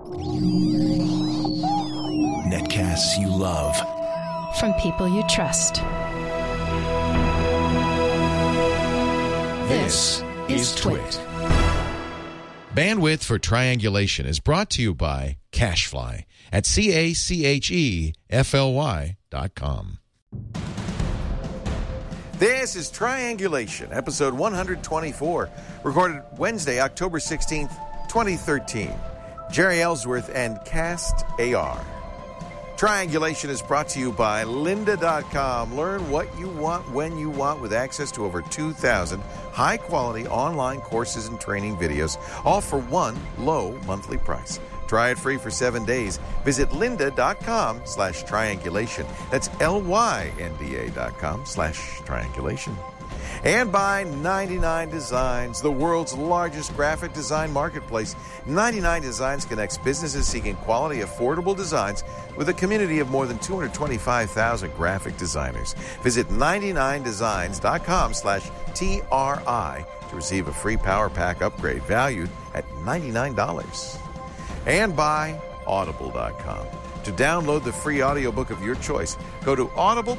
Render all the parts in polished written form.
Netcasts you love. From people you trust. This is Twit. Bandwidth for Triangulation is brought to you by Cashfly at CACHEFLY.com. This is Triangulation, episode 124, recorded Wednesday, October 16th, 2013. Jerry Ellsworth and Cast AR. Triangulation is brought to you by lynda.com. Learn what you want when you want with access to over 2,000 high-quality online courses and training videos, all for one low monthly price. Try it free for 7 days. Visit lynda.com/triangulation. That's LYNDA.com/triangulation. And by 99 Designs, the world's largest graphic design marketplace. 99 Designs connects businesses seeking quality, affordable designs with a community of more than 225,000 graphic designers. Visit 99designs.com/TRI to receive a free Power Pack upgrade valued at $99. And by Audible.com. To download the free audiobook of your choice, go to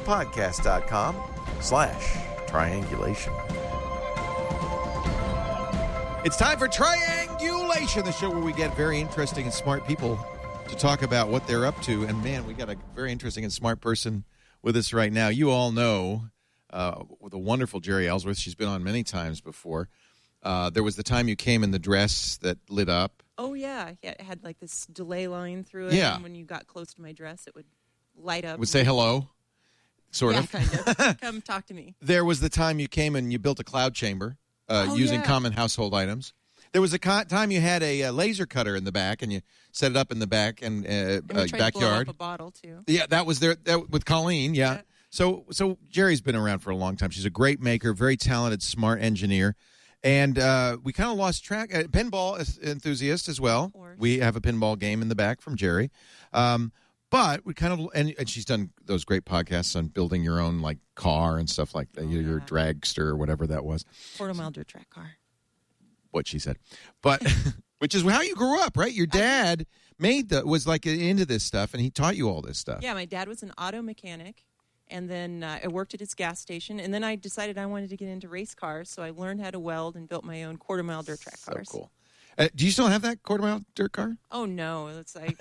audiblepodcast.com/triangulation. It's time for Triangulation, the show where we get very interesting and smart people to talk about what they're up to. And, man, we got a very interesting and smart person with us right now. You all know the wonderful Jerry Ellsworth. She's been on many times before. There was the time you came in the dress that lit up. Oh, yeah. It had like this delay line through it. Yeah. And when you got close to my dress, it would light up. It would say hello, sort of. Kind of. Come talk to me. There was the time you came and you built a cloud chamber using common household items. There was a time you had a laser cutter in the back and you set it up in the back and we tried backyard. to blow up a bottle, too. Yeah, that was there with Colleen, yeah. So Jerry's been around for a long time. She's a great maker, very talented, smart engineer. And we kind of lost track. Pinball enthusiast as well. We have a pinball game in the back from Jerry. But we kind of, and she's done those great podcasts on building your own like car and stuff like that, your dragster or whatever that was. Quarter-mile dirt track car. What she said. But, which is how you grew up, right? Your dad was like into this stuff and he taught you all this stuff. Yeah, my dad was an auto mechanic. And then I worked at his gas station. And then I decided I wanted to get into race cars. So I learned how to weld and built my own quarter-mile dirt track cars. So cool. Do you still have that quarter-mile dirt car? Oh, no. It's like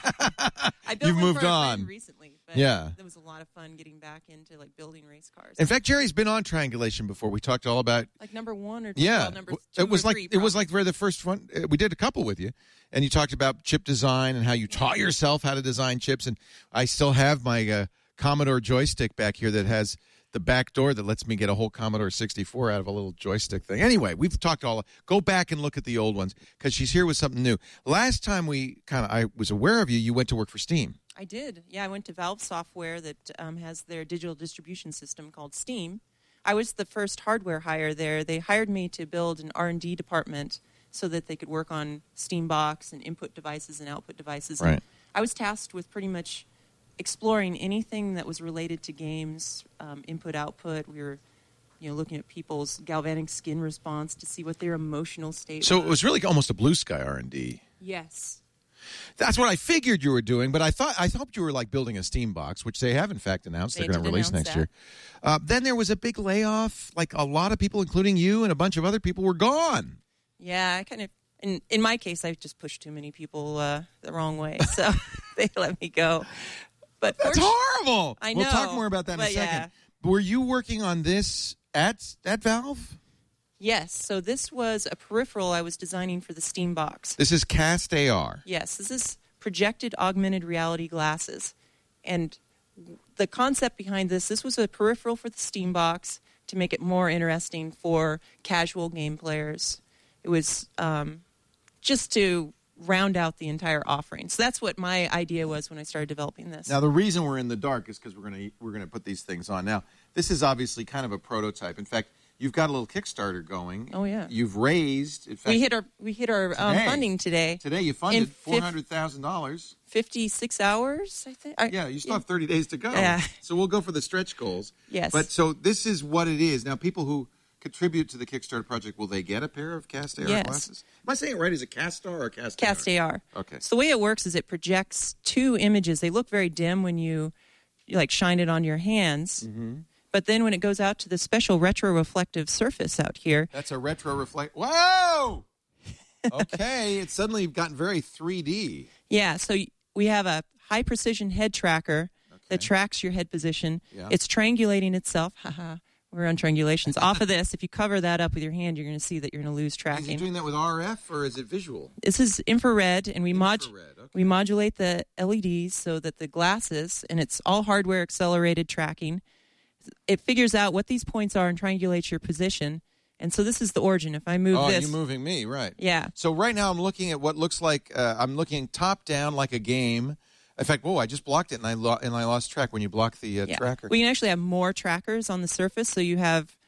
I built You've one moved for a on friend recently. But yeah. It was a lot of fun getting back into like building race cars. In fact, Jerry's been on Triangulation before. We talked all about like number 1 or 2. Yeah, well, number 2 it was or like 3, it was like the first one. We did a couple with you, and you talked about chip design and how you taught yourself how to design chips. And I still have my Commodore joystick back here that has the back door that lets me get a whole Commodore 64 out of a little joystick thing. Anyway, we've talked go back and look at the old ones because she's here with something new. Last time I was aware of you, you went to work for Steam. I did. Yeah, I went to Valve Software that has their digital distribution system called Steam. I was the first hardware hire there. They hired me to build an R&D department so that they could work on Steambox and input devices and output devices. Right. And I was tasked with pretty much exploring anything that was related to games, input-output. We were looking at people's galvanic skin response to see what their emotional state was. So it was really almost a blue sky R&D. Yes. That's what I figured you were doing, but I hoped you were like building a Steam box, which they have in fact announced they're going to release next year. Then there was a big layoff. Like a lot of people, including you and a bunch of other people, were gone. Yeah, I kind of. In my case, I just pushed too many people the wrong way, so they let me go. But that's horrible. I know. We'll talk more about that in a second. Yeah. Were you working on this at Valve? Yes. So this was a peripheral I was designing for the Steam box. This is Cast AR. Yes. This is projected augmented reality glasses. And the concept behind this was a peripheral for the Steam box to make it more interesting for casual game players. It was just to round out the entire offering. So that's what my idea was when I started developing this. Now, the reason we're in the dark is because we're gonna put these things on. Now, this is obviously kind of a prototype. In fact, you've got a little Kickstarter going. Oh yeah. You've raised. In fact, we hit our funding today. Today you funded $400,000. 56 hours, I think. Yeah, you still have 30 days to go. Yeah. So we'll go for the stretch goals. Yes. But so this is what it is. Now, people who contribute to the Kickstarter project, will they get a pair of Cast AR Yes. glasses? Am I saying it right? Is it Cast AR or Cast AR? Cast AR. Okay. So the way it works is it projects two images. They look very dim when you like shine it on your hands. Mm-hmm. But then when it goes out to the special retroreflective surface out here, That's a retro reflect. Whoa! Okay, it's suddenly gotten very 3D. yeah, so we have a high precision head tracker that tracks your head position. Yeah. It's triangulating itself. Haha. We're on triangulations. Off of this, if you cover that up with your hand, you're going to see that you're going to lose Is it tracking. doing that with RF or is it visual? This is infrared, and we Infrared, okay. we modulate the LEDs so that the glasses, and it's all hardware accelerated tracking. It figures out what these points are and triangulates your position. And so this is the origin. If I move this, you're moving me, right? yeah, So right now I'm looking at what looks like I'm looking top down like a game. In fact, whoa! I just blocked it and I lost track when you block the yeah. tracker. We can actually have more trackers on the surface, so you have.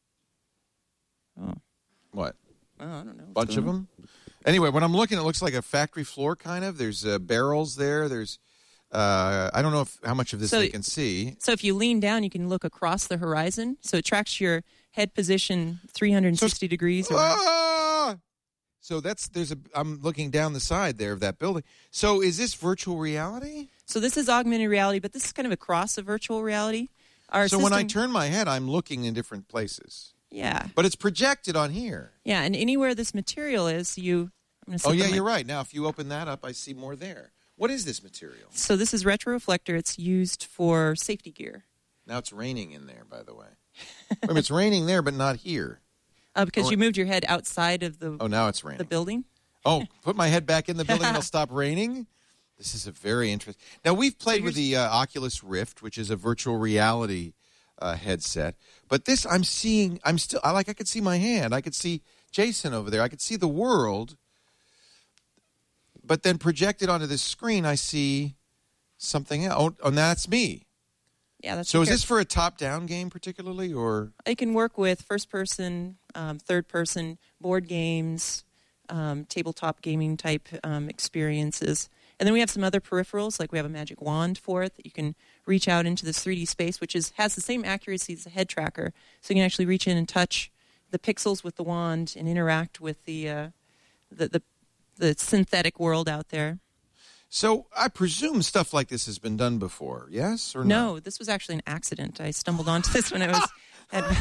What? Oh, I don't know. Bunch of them. Anyway, when I'm looking, it looks like a factory floor kind of. There's barrels there. There's I don't know how much of this So- they can see. So if you lean down, you can look across the horizon. So it tracks your head position 360 degrees. Ah! So I'm looking down the side there of that building. So is this virtual reality? So this is augmented reality, but this is kind of a cross of virtual reality. So when I turn my head, I'm looking in different places. Yeah. But it's projected on here. Yeah, and anywhere this material is, I'm gonna Oh, slip yeah, on my- you're right. Now, if you open that up, I see more there. What is this material? So this is retroreflector. It's used for safety gear. Now it's raining in there, by the way. Wait a minute, it's raining there, but not here. Because you moved your head outside of the Oh, now it's raining. the building. Oh, put my head back in the building and it'll stop raining? This is a very interesting. Now, we've played with the Oculus Rift, which is a virtual reality headset. But this, I could see my hand. I could see Jason over there. I could see the world. But then projected onto this screen, I see something else. Oh, and that's me. Yeah, that's So is your this for a top-down game particularly, or? It can work with first-person, third-person, board games, tabletop gaming type experiences. And then we have some other peripherals, like we have a magic wand for it that you can reach out into this 3D space, which has the same accuracy as a head tracker. So you can actually reach in and touch the pixels with the wand and interact with the synthetic world out there. So I presume stuff like this has been done before, yes or no? No, this was actually an accident. I stumbled onto this when I was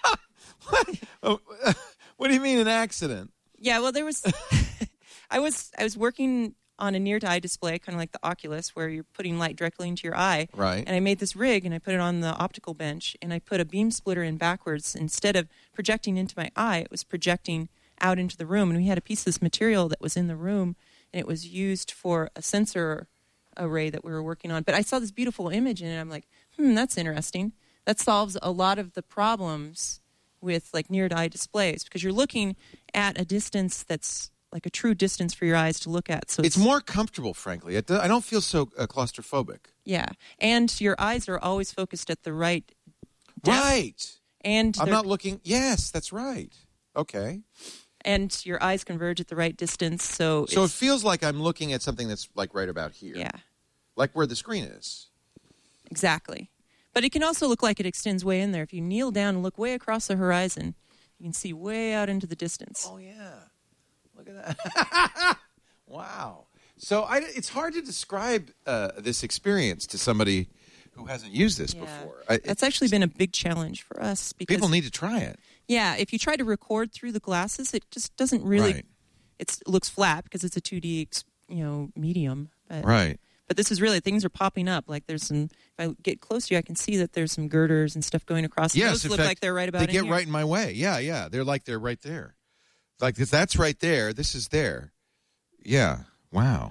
What do you mean an accident? Yeah, well, there was. I was working on a near-to-eye display, kind of like the Oculus, where you're putting light directly into your eye. Right. And I made this rig, and I put it on the optical bench, and I put a beam splitter in backwards. Instead of projecting into my eye, it was projecting out into the room. And we had a piece of this material that was in the room, and it was used for a sensor array that we were working on. But I saw this beautiful image, and I'm like, that's interesting. That solves a lot of the problems with like near-to-eye displays, because you're looking at a distance that's like a true distance for your eyes to look at. So It's more comfortable, frankly. I don't feel so claustrophobic. yeah, and your eyes are always focused at the right depth. Right. And I'm they're- not looking. Yes, that's right. Okay. and your eyes converge at the right distance. So So it it's, feels like I'm looking at something that's like right about here. yeah, Like where the screen is. exactly. But it can also look like it extends way in there. If you kneel down and look way across the horizon, you can see way out into the distance. Oh, yeah. Look at that. Wow. So it's hard to describe this experience to somebody who hasn't used this Yeah. before. That's actually been a big challenge for us because People need to try it. yeah, if you try to record through the glasses, it just doesn't really. Right. It looks flat because it's a 2D, medium. But, Right. But this is really things are popping up. Like there's some. If I get close to you, I can see that there's some girders and stuff going across. And Yes, those in look fact, like they're right about. they in get here. right in my way. Yeah, yeah. They're right there. Like that's right there. This is there. Yeah. Wow.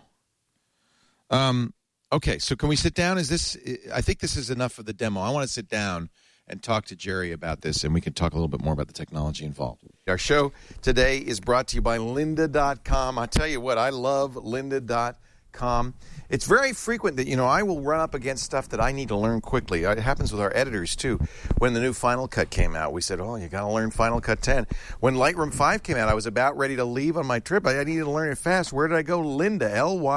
Okay, so can we sit down? I think this is enough of the demo. I want to sit down and talk to Jerry about this, and we can talk a little bit more about the technology involved. Our show today is brought to you by lynda.com. I tell you what, I love lynda.com. It's very frequent that, I will run up against stuff that I need to learn quickly. It happens with our editors, too. When the new Final Cut came out, we said, you got to learn Final Cut 10. When Lightroom 5 came out, I was about ready to leave on my trip. I needed to learn it fast. Where did I go? Lynda,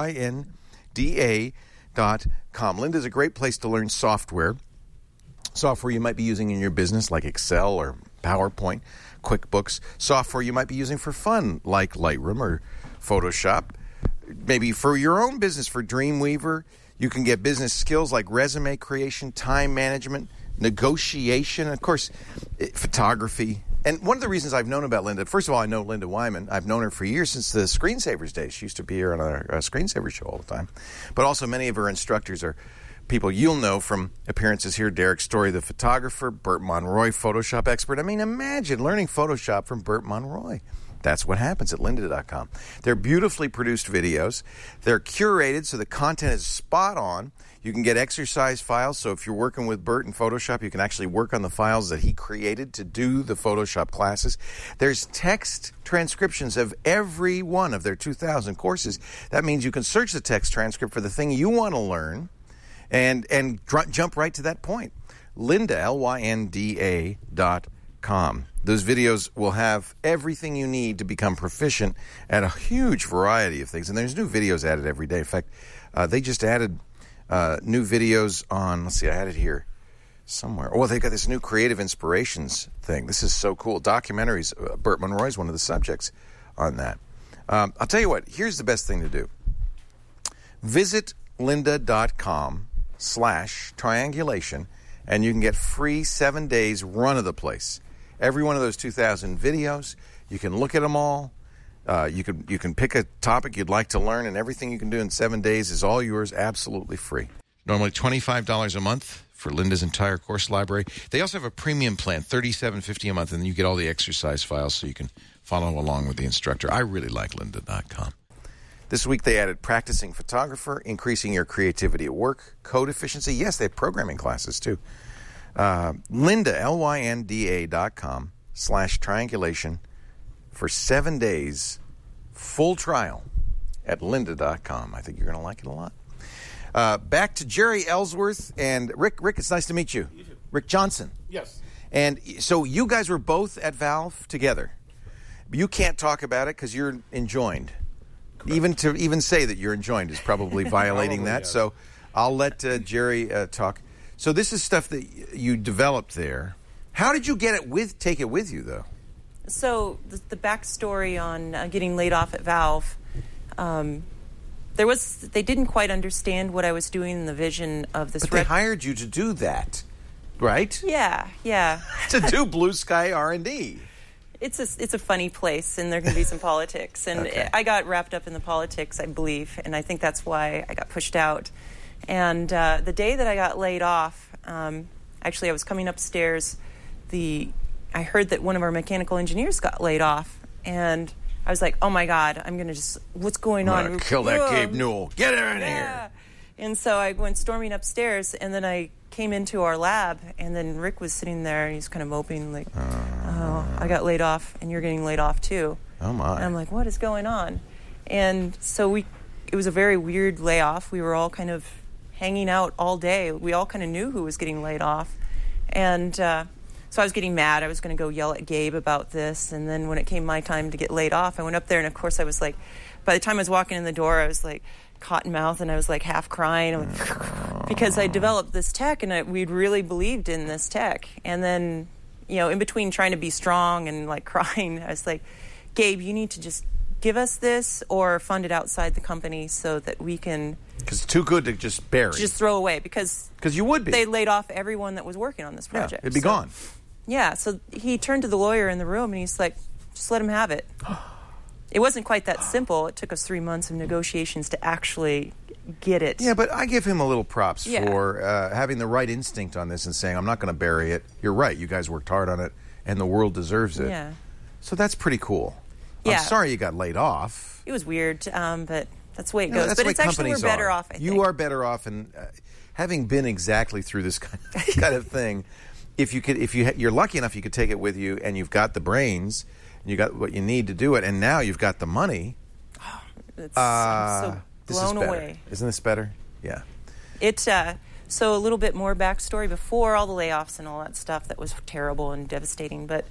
Lynda.com. Lynda is a great place to learn software you might be using in your business like Excel or PowerPoint, QuickBooks, software you might be using for fun like Lightroom or Photoshop. Maybe for your own business, for Dreamweaver, you can get business skills like resume creation, time management, negotiation, of course, photography. And one of the reasons I've known about Linda, first of all, I know Linda Wyman. I've known her for years, since the Screensavers days. She used to be here on our Screensaver show all the time. But also many of her instructors are people you'll know from appearances here. Derek Story, the photographer, Bert Monroy, Photoshop expert. I mean, imagine learning Photoshop from Bert Monroy. That's what happens at lynda.com. They're beautifully produced videos. They're curated so the content is spot on. You can get exercise files, so if you're working with Bert in Photoshop, you can actually work on the files that he created to do the Photoshop classes. There's text transcriptions of every one of their 2,000 courses. That means you can search the text transcript for the thing you want to learn and jump right to that point. Lynda, LYNDA.com. Those videos will have everything you need to become proficient at a huge variety of things. And there's new videos added every day. In fact, they just added new videos on, let's see, I had it here somewhere. Oh, they've got this new creative inspirations thing. This is so cool. Documentaries. Bert Monroy is one of the subjects on that. I'll tell you what, here's the best thing to do. Visit lynda.com/triangulation, and you can get free 7 days run of the place. Every one of those 2,000 videos, you can look at them all. You can pick a topic you'd like to learn, and everything you can do in 7 days is all yours, absolutely free. Normally $25 a month for Lynda's entire course library. They also have a premium plan, $37.50 a month, and then you get all the exercise files so you can follow along with the instructor. I really like lynda.com. This week they added practicing photographer, increasing your creativity at work, code efficiency. Yes, they have programming classes too. Lynda, LYNDA.com/triangulation for 7 days, full trial at lynda.com. I think you're going to like it a lot. Back to Jerry Ellsworth and Rick. Rick, it's nice to meet you. You too. Rick Johnson. Yes. And so you guys were both at Valve together. You can't talk about it because you're enjoined. Correct. Even say that you're enjoined is probably violating that. Yes. So I'll let Jerry talk. So this is stuff that you developed there. How did you take it with you, though? So the backstory on getting laid off at Valve, they didn't quite understand what I was doing in the vision of this. But they hired you to do that, right? Yeah. To do blue sky R&D. It's a funny place, and there can be some politics. And Okay. I got wrapped up in the politics, I believe, and I think that's why I got pushed out. And the day that I got laid off, actually I was coming upstairs. I heard that one of our mechanical engineers got laid off, and I was like, oh my God, what's going on? I'm going to kill that Gabe Newell. Get her in here. And so I went storming upstairs, and then I came into our lab, and then Rick was sitting there, and he's kind of moping, like, oh, I got laid off, and you're getting laid off too. Oh, my. And I'm like, what is going on? And so it was a very weird layoff. We were all kind of hanging out all day. We all kind of knew who was getting laid off. And so I was getting mad. I was going to go yell at Gabe about this. And then when it came my time to get laid off, I went up there, and of course I was like, by the time I was walking in the door, I was like cotton mouth, and I was like half crying because I developed this tech, and we'd really believed in this tech. And then, in between trying to be strong and like crying, I was like, Gabe, you need to just give us this or fund it outside the company so that we can... Because it's too good to just bury. Just throw away, because you would be. They laid off everyone that was working on this project. Yeah, it'd be gone. Yeah, so he turned to the lawyer in the room, and he's like, just let him have it. It wasn't quite that simple. It took us 3 months of negotiations to actually get it. Yeah, but I give him a little props for having the right instinct on this and saying, I'm not going to bury it. You're right. You guys worked hard on it, and the world deserves it. Yeah. So that's pretty cool. Yeah. I'm sorry you got laid off. It was weird, but that's the way it goes. That's But the way it's actually, we're companies better are. off, I think. You are better off, and having been exactly through this kind of thing, if you're lucky enough, you could take it with you, and you've got the brains, and you got what you need to do it, and now you've got the money. I'm so blown this is away. Isn't this better? Yeah. So a little bit more backstory before all the layoffs and all that stuff that was terrible and devastating. But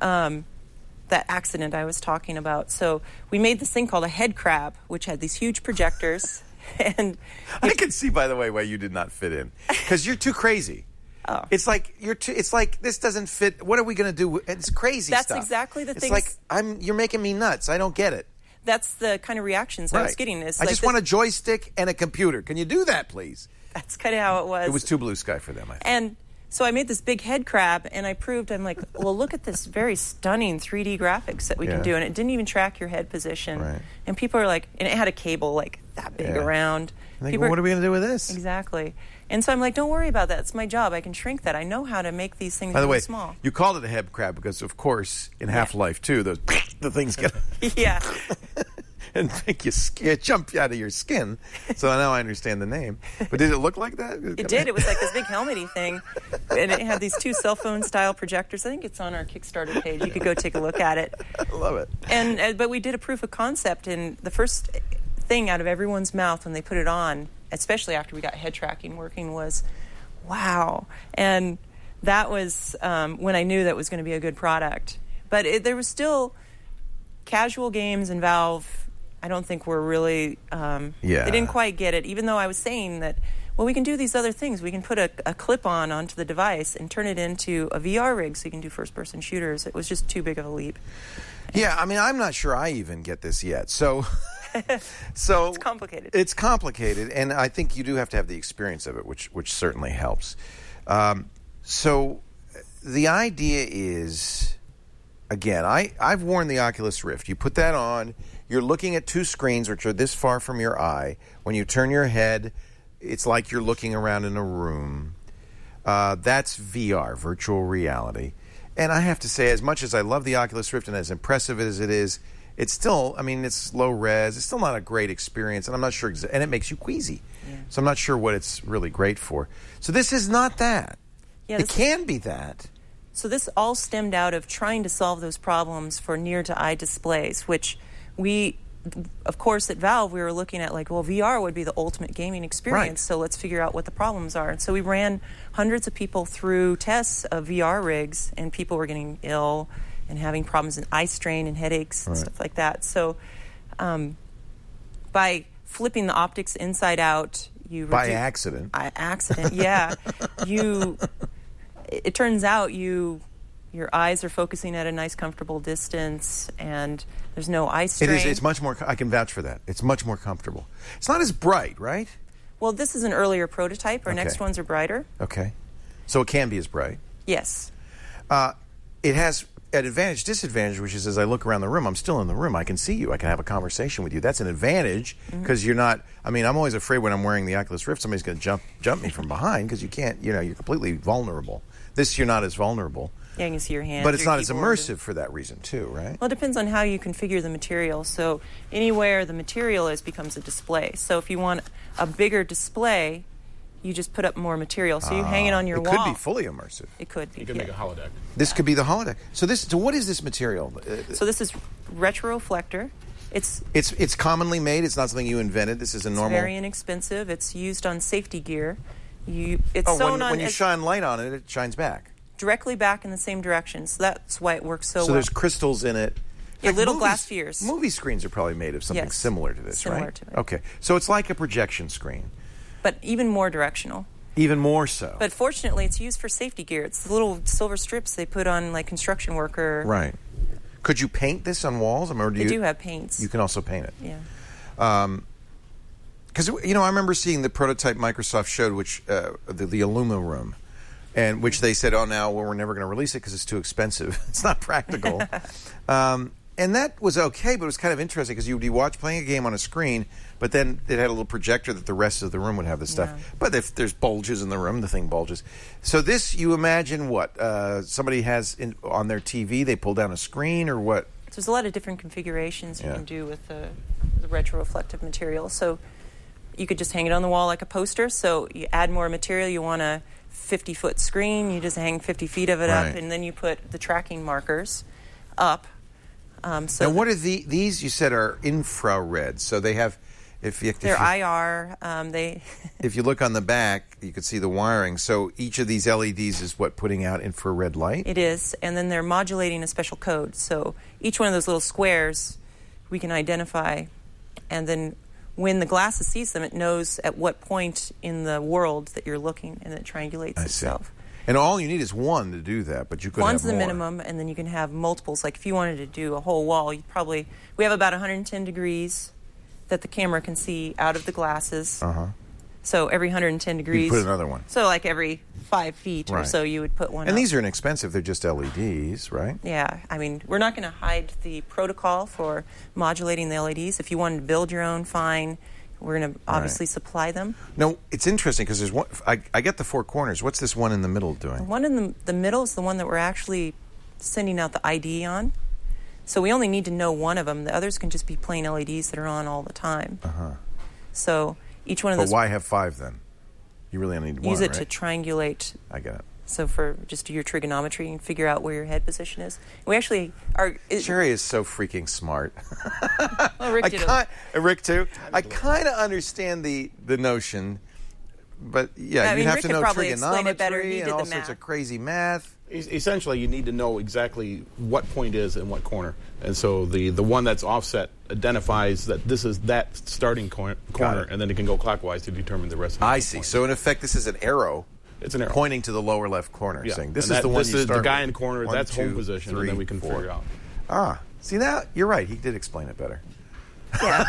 that accident I was talking about. So we made this thing called a head crab, which had these huge projectors. And I can see, by the way, why you did not fit in. Because you're too crazy. Oh. It's like it's like this doesn't fit. What are we going to do? It's crazy That's stuff. exactly the it's things. like you're making me nuts. I don't get it. That's the kind of reactions I was Right. getting. Is I like just this- want a joystick and a computer. Can you do that, please? That's kind of how it was. It was too blue sky for them, I think. And so I made this big head crab, and I'm like, well, look at this very stunning 3D graphics that we Yeah. can do. And it didn't even track your head position. Right. And people are like, and it had a cable like that big Yeah. around. I think, People well, what are we going to do with this? Exactly. And so I'm like, don't worry about that. It's my job. I can shrink that. I know how to make these things By the really way, small. you called it a head crab because, of course, in Half-Life 2, the things get Yeah. and make you jump out of your skin. So now I understand the name. But did it look like that? It did. It was like this big helmety thing. And it had these 2 cell phone style projectors. I think it's on our Kickstarter page. You could go take a look at it. I love it. And but we did a proof of concept, and the first thing out of everyone's mouth when they put it on, especially after we got head tracking working, was, wow. And that was when I knew that was going to be a good product. But there was still casual games, and Valve, I don't think were really, Yeah. they didn't quite get it, even though I was saying that, well, we can do these other things. We can put a clip-on onto the device and turn it into a VR rig so you can do first-person shooters. It was just too big of a leap. Yeah, I mean, I'm not sure I even get this yet. So It's complicated. It's complicated, and I think you do have to have the experience of it, which certainly helps. So the idea is, again, I've worn the Oculus Rift. You put that on, you're looking at 2 screens which are this far from your eye. When you turn your head, it's like you're looking around in a room. That's VR, virtual reality. And I have to say, as much as I love the Oculus Rift and as impressive as it is, it's still, I mean, it's low res. It's still not a great experience, and I'm not sure, and it makes you queasy. Yeah. So I'm not sure what it's really great for. So this is not that. Yeah, it can be that. So this all stemmed out of trying to solve those problems for near-to-eye displays, which we, of course, at Valve, we were looking at like, well, VR would be the ultimate gaming experience, Right. so let's figure out what the problems are. And so we ran hundreds of people through tests of VR rigs, and people were getting ill and having problems in eye strain and headaches and stuff like that. So by flipping the optics inside out, you... By accident. By accident, yeah. It turns out your eyes are focusing at a nice, comfortable distance, and there's no eye strain. It is. It's much more. I can vouch for that. It's much more comfortable. It's not as bright, right? Well, this is an earlier prototype. Our next ones are brighter. Okay. So it can be as bright. Yes. It has an advantage, disadvantage, which is as I look around the room, I'm still in the room. I can see you. I can have a conversation with you. That's an advantage because you're not. I mean, I'm always afraid when I'm wearing the Oculus Rift, somebody's going to jump me from behind because you can't. You're completely vulnerable. This, you're not as vulnerable. Yeah, you can see your hand. But it's your not as keyboard. immersive for that reason, too, right? Well, it depends on how you configure the material. So anywhere the material is becomes a display. So if you want a bigger display, you just put up more material. So you hang it on your wall. It could be fully immersive. It could be. You can make a holodeck. This could be the holodeck. So what is this material? So this is retroreflector. It's commonly made. It's not something you invented. This is a normal. It's very inexpensive. It's used on safety gear. It's sewn on when you shine light on it, it shines back. Directly back in the same direction. So that's why it works so well. So there's crystals in it. Yeah, Like little movies- glass spheres. Movie screens are probably made of something Yes. similar to this, Similar right? to it. Okay. So it's like a projection screen. But even more directional. Even more so. But fortunately, it's used for safety gear. It's the little silver strips they put on like construction worker. Right. Could you paint this on walls? Or They do have paints. You can also paint it. Yeah. Because, I remember seeing the prototype Microsoft showed, which the Illuma room, and which they said, we're never going to release it because it's too expensive. It's not practical. And that was okay, but it was kind of interesting because you would be playing a game on a screen, but then it had a little projector that the rest of the room would have this stuff. Yeah. But if there's bulges in the room, the thing bulges. So this, you imagine what? Somebody has on their TV, they pull down a screen or what? So there's a lot of different configurations you can do with the retroreflective material. So you could just hang it on the wall like a poster. So you add more material. You want a 50-foot screen. You just hang 50 feet of it Right. up, and then you put the tracking markers up. Now, what are these? You said are infrared. So they have, They're IR. If you look on the back, you can see the wiring. So each of these LEDs is putting out infrared light? It is, and then they're modulating a special code. So each one of those little squares we can identify, and then when the glasses sees them, it knows at what point in the world that you're looking, and it triangulates itself. And all you need is one to do that, but you could One's have more. the minimum, and then you can have multiples. Like if you wanted to do a whole wall, we have about 110 degrees that the camera can see out of the glasses. So every 110 degrees. You put another one. So like every 5 feet or Right. so, you would put one. And up. these are inexpensive. They're just LEDs, right? Yeah, I mean, we're not going to hide the protocol for modulating the LEDs. If you wanted to build your own, fine. We're going to obviously supply them. No, it's interesting because there's one. I get the four corners. What's this one in the middle doing? The one in the middle is the one that we're actually sending out the ID on. So we only need to know one of them. The others can just be plain LEDs that are on all the time. So each one of But those. why have 5 then? You really only need one, use it right? to triangulate. I get it. So for just your trigonometry and figure out where your head position is. We actually are. Jerry is so freaking smart. Well, Rick did it. Rick too. I kind of understand the notion, but yeah, I you mean, have Rick to could know probably explain it better. trigonometry He and did the all sorts math. of crazy math. Essentially, you need to know exactly what point is in what corner. And so the one that's offset identifies that this is that starting corner, and then it can go clockwise to determine the rest of the I see. points. So in effect, this is an arrow. It's an arrow. Pointing to the lower left corner, Yeah. saying this And is the one this you is start the guy with. in the corner, 1, that's home 2, position, 3, and then we can 4. figure out. See that? You're right. He did explain it better. Yeah.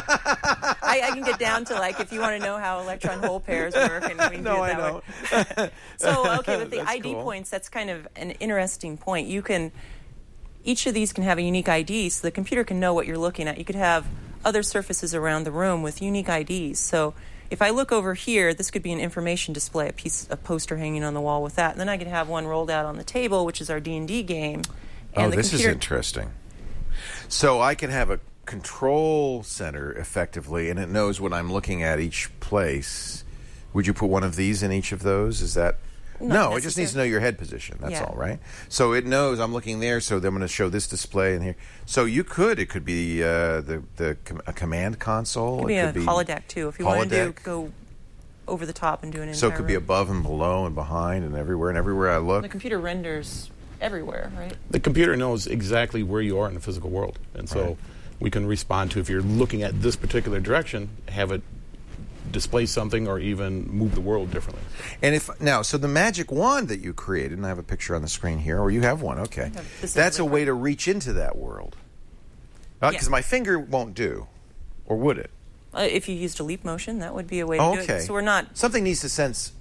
I can get down to, like, if you want to know how electron hole pairs work, and we can do it that way. So, okay, with the That's ID cool. points, that's kind of an interesting point. Each of these can have a unique ID, so the computer can know what you're looking at. You could have other surfaces around the room with unique IDs. So if I look over here, this could be an information display, a poster hanging on the wall with that. And then I could have one rolled out on the table, which is our D&D game. And the This computer, is interesting. So I can have a control center effectively, and it knows what I'm looking at each place. Would you put one of these in each of those? Is that... No, it just needs to know your head position. That's Yeah. all, right? So it knows I'm looking there, so I'm going to show this display in here. So it could be a command console. It could be a holodeck, too. If you wanted to holodeck. go over the top and do an entire So it could be room. above and below and behind and everywhere I look. The computer renders everywhere, right? The computer knows exactly where you are in the physical world. And so we can respond to, if you're looking at this particular direction, have it display something or even move the world differently. And so the magic wand that you created, and I have a picture on the screen here, or you have one, okay. This is That's a the- way to reach into that world. Because my finger won't do. Or would it? If you used a leap motion, that would be a way to do Okay. it. So we're not. Something needs to sense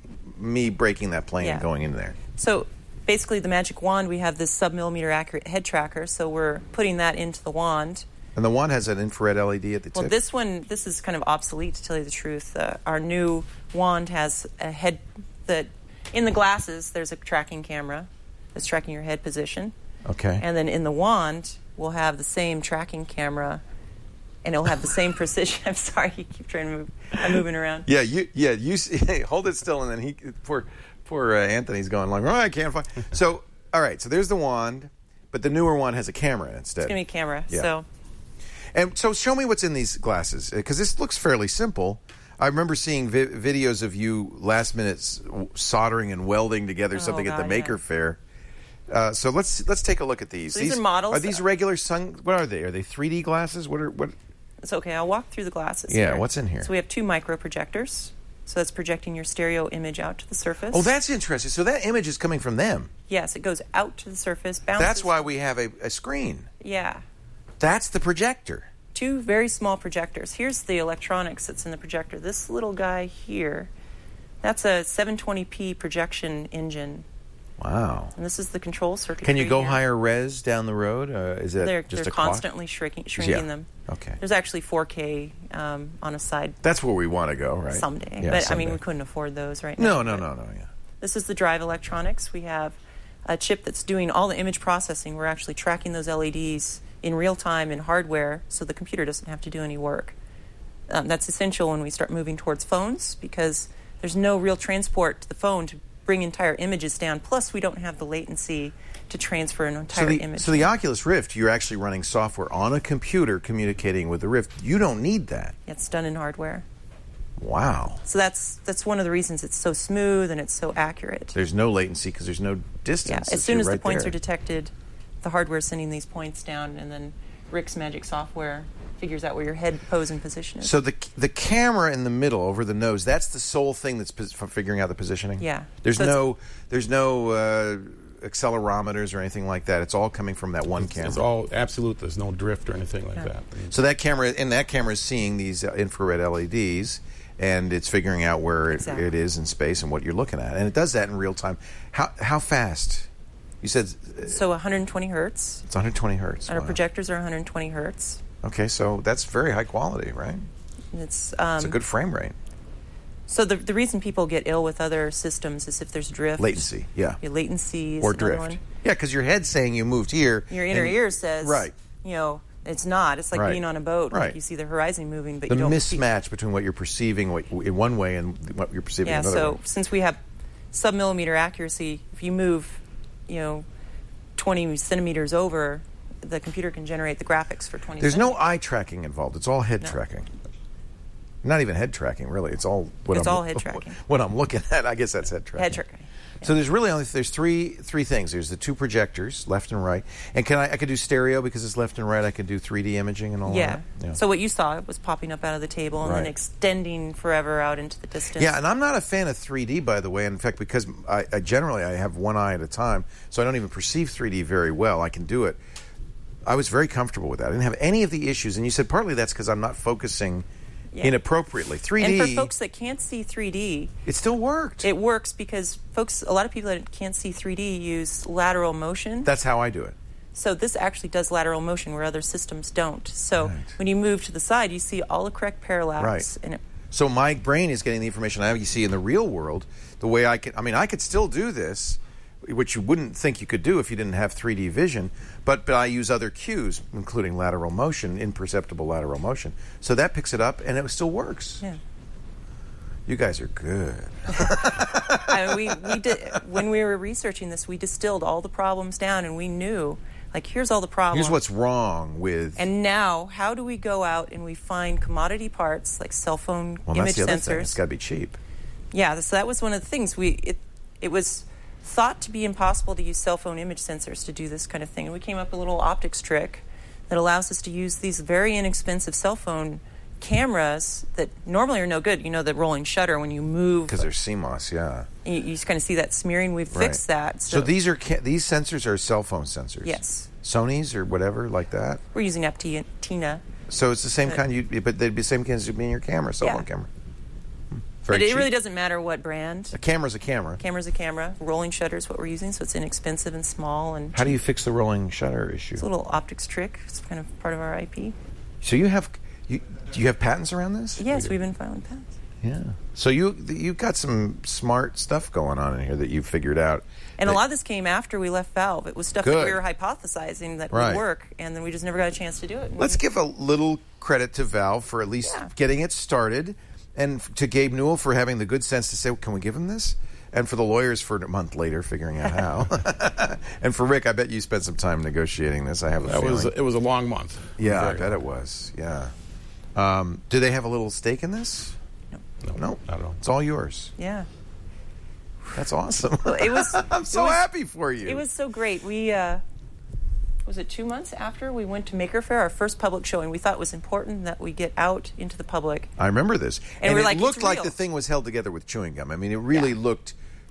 me breaking that plane and Yeah. going in there. So basically, the magic wand, we have this sub-millimeter accurate head tracker. So we're putting that into the wand. And the wand has an infrared LED at the tip. Well, this is kind of obsolete, to tell you the truth. Our new wand has a head that, in the glasses, there's a tracking camera that's tracking your head position. Okay. And then in the wand, we'll have the same tracking camera, and it'll have the same precision. I'm sorry, you keep trying to move. I'm moving around. Yeah, you hold it still, and then poor Anthony's going like, I can't find. So, all right, so there's the wand, but the newer one has a camera instead. It's going to be a camera. Yeah. So And so show me what's in these glasses, because this looks fairly simple. I remember seeing videos of you last minute soldering and welding together something at the God, Maker yeah. Fair. So let's take a look at these. So these are models. Are these regular what are they? Are they 3D glasses? What? it's okay. I'll walk through the glasses. Yeah, here. what's in here? So we have 2 micro projectors. So that's projecting your stereo image out to the surface. Oh, that's interesting. So that image is coming from them. Yes, it goes out to the surface, bounces. That's why we have a screen. Yeah. That's the projector. 2 very small projectors. Here's the electronics that's in the projector. This little guy here, that's a 720p projection engine. Wow. And this is the control circuitry. Can you go here. higher res down the road? Is that They're just a cost? constantly shrinking Yeah. them. Okay. There's actually 4K on a side That's where we want to go, right? someday. Yeah, But, someday. we couldn't afford those right now. No, But yeah. This is the drive electronics. We have a chip that's doing all the image processing. We're actually tracking those LEDs in real time in hardware, so the computer doesn't have to do any work. That's essential when we start moving towards phones, because there's no real transport to the phone to bring entire images down. Plus, we don't have the latency to transfer an entire image. So the Oculus Rift, you're actually running software on a computer communicating with the Rift. You don't need that. It's done in hardware. Wow. So that's one of the reasons it's so smooth and it's so accurate. There's no latency because there's no Yeah, distance. as soon You're as the right points there. are detected, the hardware is sending these points down, and then Rick's magic software figures out where your head pose and position is. So the camera in the middle over the nose, that's the sole thing that's for figuring out the positioning? Yeah. There's So no accelerometers or anything like that. It's all coming from that one camera. It's all absolute. There's no drift or anything like that. So that camera is seeing these infrared LEDs, and it's figuring out where Exactly. it is in space and what you're looking at, and it does that in real time. How fast? You said So 120 hertz. it's 120 hertz. Our Wow. projectors are 120 hertz. Okay, so that's very high quality, right? And it's It's a good frame rate. so the reason people get ill with other systems is if there's drift, Latency, yeah. Your latency is Or another drift. one. Yeah, because your head's saying you moved here. Your inner and ear says, Right. You know, it's not. It's like Right. being on a boat. Right. Like you see the horizon moving, but the you don't see. mismatch between what you're perceiving in one way and what you're perceiving Yeah. another So way. since we have sub-millimeter accuracy, if you move, 20 centimeters over, the computer can generate the graphics for 20 There's no centimeters. eye tracking involved. It's all head No. tracking. Not even head tracking, really. It's all It's all head tracking. What I'm looking at, I guess that's head tracking. Head tracking. So there's really only three things. There's the two projectors, left and right, and I could do stereo because it's left and right. I could do 3D imaging and all Yeah. that. Yeah. So what you saw was popping up out of the table and then Right. extending forever out into the distance. Yeah, and I'm not a fan of 3D, by the way. In fact, because I generally have one eye at a time, so I don't even perceive 3D very well. I can do it. I was very comfortable with that. I didn't have any of the issues, and you said partly that's because I'm not focusing inappropriately. 3D, And for folks that can't see 3D, it still worked. it works because a lot of people that can't see 3D use lateral motion. That's how I do it. So this actually does lateral motion where other systems don't. So Right. when you move to the side, you see all the correct parallax. Right. And So my brain is getting the information you see in the real world. The way I could still do this, which you wouldn't think you could do if you didn't have 3D vision, but I use other cues, including lateral motion, imperceptible lateral motion. So that picks it up, and it still works. yeah. You guys are good. we did, when we were researching this, we distilled all the problems down, and we knew, here's all the problems. Here's what's wrong with... And now, how do we go out and we find commodity parts like cell phone well, image that's the other sensors? thing. It's got to be cheap. Yeah, so that was one of the things. It was thought to be impossible to use cell phone image sensors to do this kind of thing. And we came up with a little optics trick that allows us to use these very inexpensive cell phone cameras that normally are no good. You know, the rolling shutter when you move. Because they're CMOS, yeah. You just kind of see that smearing. We've fixed that. So these sensors are cell phone sensors? Yes. Sony's or whatever like that? We're using Aptina. So it's the same kind, but they'd be the same kind as being your camera, cell phone camera. Very But it cheap. really doesn't matter what brand. A camera's a camera. Camera's a camera. Rolling shutter is what we're using, so it's inexpensive and small. And How do you fix the rolling shutter issue? it's a little optics trick. It's kind of part of our IP. So do you have patents around this? Yes, we've been filing patents. Yeah. So you've got some smart stuff going on in here that you've figured out. And a lot of this came after we left Valve. It was stuff that Good. we were hypothesizing that Right. would work, and then we just never got a chance to do it. Let's give a little credit to Valve for at least Yeah. getting it started, and to Gabe Newell for having the good sense to say, "Can we give him this?" And for the lawyers for a month later figuring out how. And for Rick, I bet you spent some time negotiating this. I have a feeling. It was a long month. Yeah, I Very bet long. it was. Yeah. Do they have a little stake in this? No, No, not at all. It's all yours. Yeah. That's awesome. Well, it was. I'm so it was- happy for you. It was so great. We was it 2 months after we went to Maker Faire, our first public showing. We thought it was important that we get out into the public. I remember this, And we're it like, looked it's like real. the thing was held together with chewing gum. I mean, it really Yeah. looked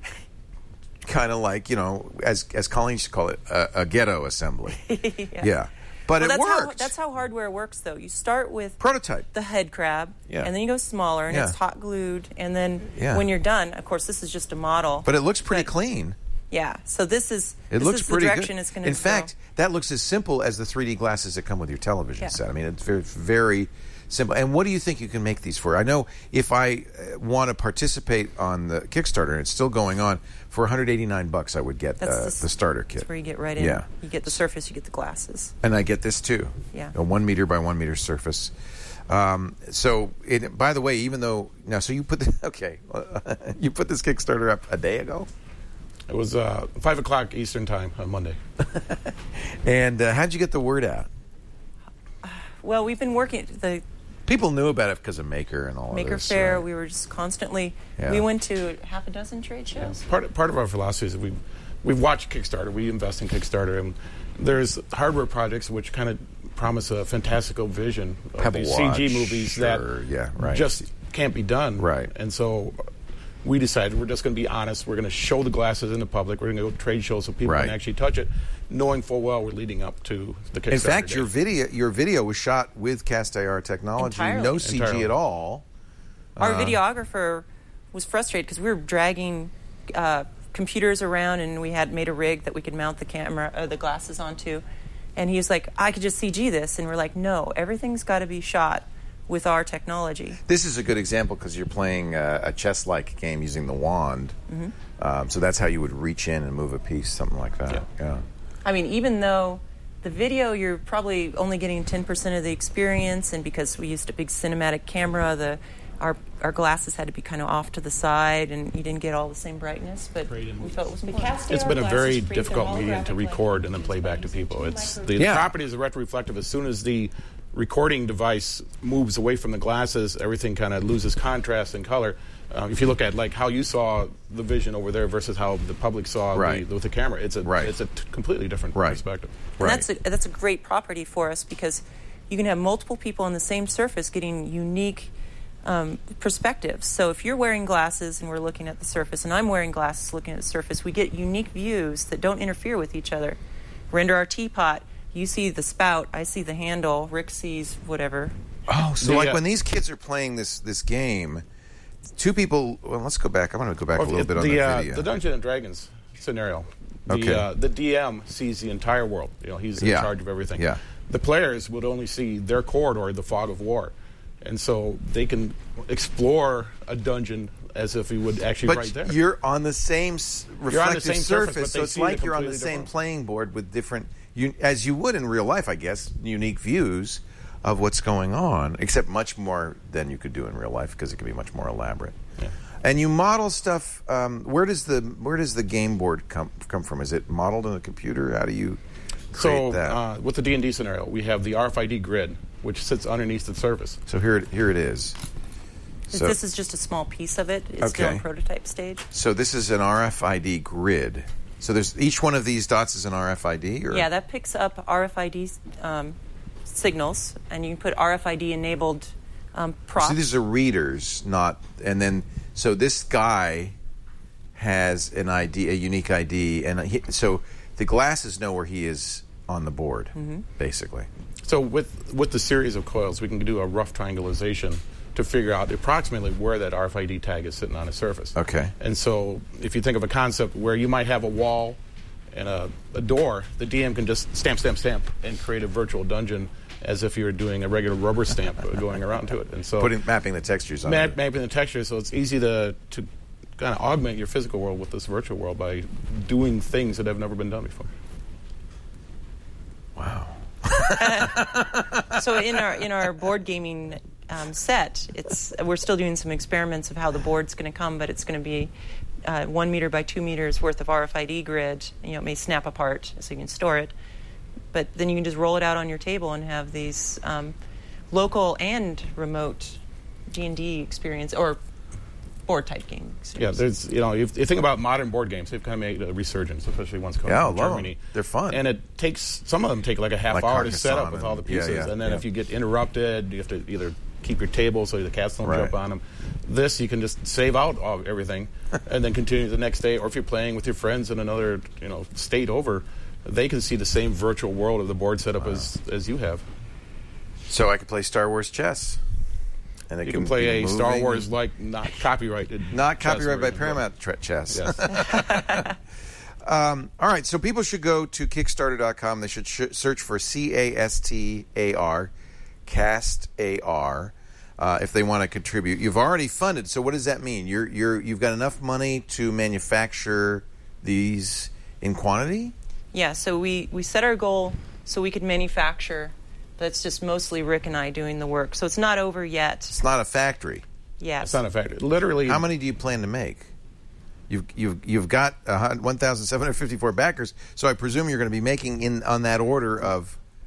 kind of like, as Colleen used to call it, a ghetto assembly. Yeah. But Well, it worked. That's how hardware works, though. You start with Prototype. the head crab, Yeah. and then you go smaller, and Yeah. it's hot glued, and then Yeah. when you're done, of course, this is just a model. But it looks pretty But- clean. Yeah, so this is It this looks is pretty the direction good. it's going to In fact, that looks as simple as the 3D glasses that come with your television Yeah. set. I mean, it's very, very simple. And what do you think you can make these for? I know if I want to participate on the Kickstarter, and it's still going on, for $189 I would get That's the starter kit. That's where you get right in. Yeah. You get the surface, you get the glasses. And I get this too. Yeah. A 1 meter by 1 meter surface. By the way, even though so you put you put this Kickstarter up a day ago, It was 5 o'clock Eastern time on Monday. and how'd you get the word out? Well, we've been working the People knew about it because of Maker and all of Maker this. Faire. right? We were just constantly. Yeah. We went to half a dozen trade shows. Part of our philosophy is that we've watched Kickstarter. We invest in Kickstarter, and there's hardware projects which kind of promise a fantastical vision of Pebble these Watch, CG movies sure, that yeah, right. just can't be done. Right. And so we decided we're just going to be honest. We're going to show the glasses in the public. We're going to go to trade shows so people Right. can actually touch it, knowing full well we're leading up to the Kickstarter. In fact, date. your video was shot with Cast AR technology, Entirely. no CG Entirely. at all. Our videographer was frustrated because we were dragging computers around, and we had made a rig that we could mount the glasses onto. And he was like, I could just CG this. And we're like, no, everything's got to be shot with our technology. This is a good example because you're playing a chess-like game using the wand. So that's how you would reach in and move a piece, something like that. Yeah. I mean, even though the video, you're probably only getting 10% of the experience, and because we used a big cinematic camera, our glasses had to be kind of off to the side, and you didn't get all the same brightness, but we felt it was important. It's been a very difficult medium to record and then play back to people. It's the property is retroreflective. As soon as the recording device moves away from the glasses, everything kind of loses contrast and color. If you look at like how you saw the vision over there versus how the public saw with the camera, it's a completely different perspective. And that's a great property for us because you can have multiple people on the same surface getting unique perspectives. So if you're wearing glasses and we're looking at the surface, and I'm wearing glasses looking at the surface, we get unique views that don't interfere with each other. Render our teapot. You see the spout, I see the handle, Rick sees whatever. Oh, so like when these kids are playing this game, two people. Well, let's go back. I'm going to go back a little bit on the video. The Dungeons and Dragons scenario. The DM sees the entire world. He's in charge of everything. Yeah. The players would only see their corridor, the fog of war, and so they can explore a dungeon as if he would actually right there. But you're on the same reflective surface, so it's like you're on the same playing board with different, as you would in real life, I guess, unique views of what's going on, except much more than you could do in real life because it can be much more elaborate. Yeah. And you model stuff. Where does the game board come from? Is it modeled in a computer? How do you create that? With the D&D scenario, we have the RFID grid, which sits underneath the surface. So here it is. So, this is just a small piece of it. It's still in prototype stage. So this is an RFID grid. So there's each one of these dots is an RFID? Or? Yeah, that picks up RFID signals, and you can put RFID-enabled props. So these are readers, and then, so this guy has an ID, a unique ID, and so the glasses know where he is on the board, basically. So with the series of coils, we can do a rough triangulation to figure out approximately where that RFID tag is sitting on a surface. Okay. And so if you think of a concept where you might have a wall and a door, the DM can just stamp, and create a virtual dungeon as if you were doing a regular rubber stamp going around to it. And so mapping the textures on it. Mapping the textures, so it's easy to kind of augment your physical world with this virtual world by doing things that have never been done before. Wow. So in our board gaming set, we're still doing some experiments of how the board's going to come, but it's going to be 1 meter by 2 meters worth of RFID grid. It may snap apart so you can store it, but then you can just roll it out on your table and have these local and remote D&D experience or board type game experience. Yeah, if you think about modern board games, they've kind of made a resurgence, especially ones coming from Germany. They're fun, and some of them take like a half hour to set up with all the pieces, and then if you get interrupted, you have to either keep your table so the cats don't jump on them. This you can just save out everything and then continue the next day, or if you're playing with your friends in another state over, they can see the same virtual world of the board setup as you have. So I could play Star Wars chess. And you can play a Star Wars not copyrighted, not copyrighted by Paramount chess. Yes. All right, so people should go to Kickstarter.com. They should search for CASTAR, Cast AR, if they want to contribute. You've already funded, so what does that mean? You've got enough money to manufacture these in quantity? Yeah. So we set our goal so we could manufacture. But it's just mostly Rick and I doing the work. So it's not over yet. It's not a factory. Yes. It's not a factory. Literally. How many do you plan to make? You've got 1,754 backers, so I presume you're going to be making on that order of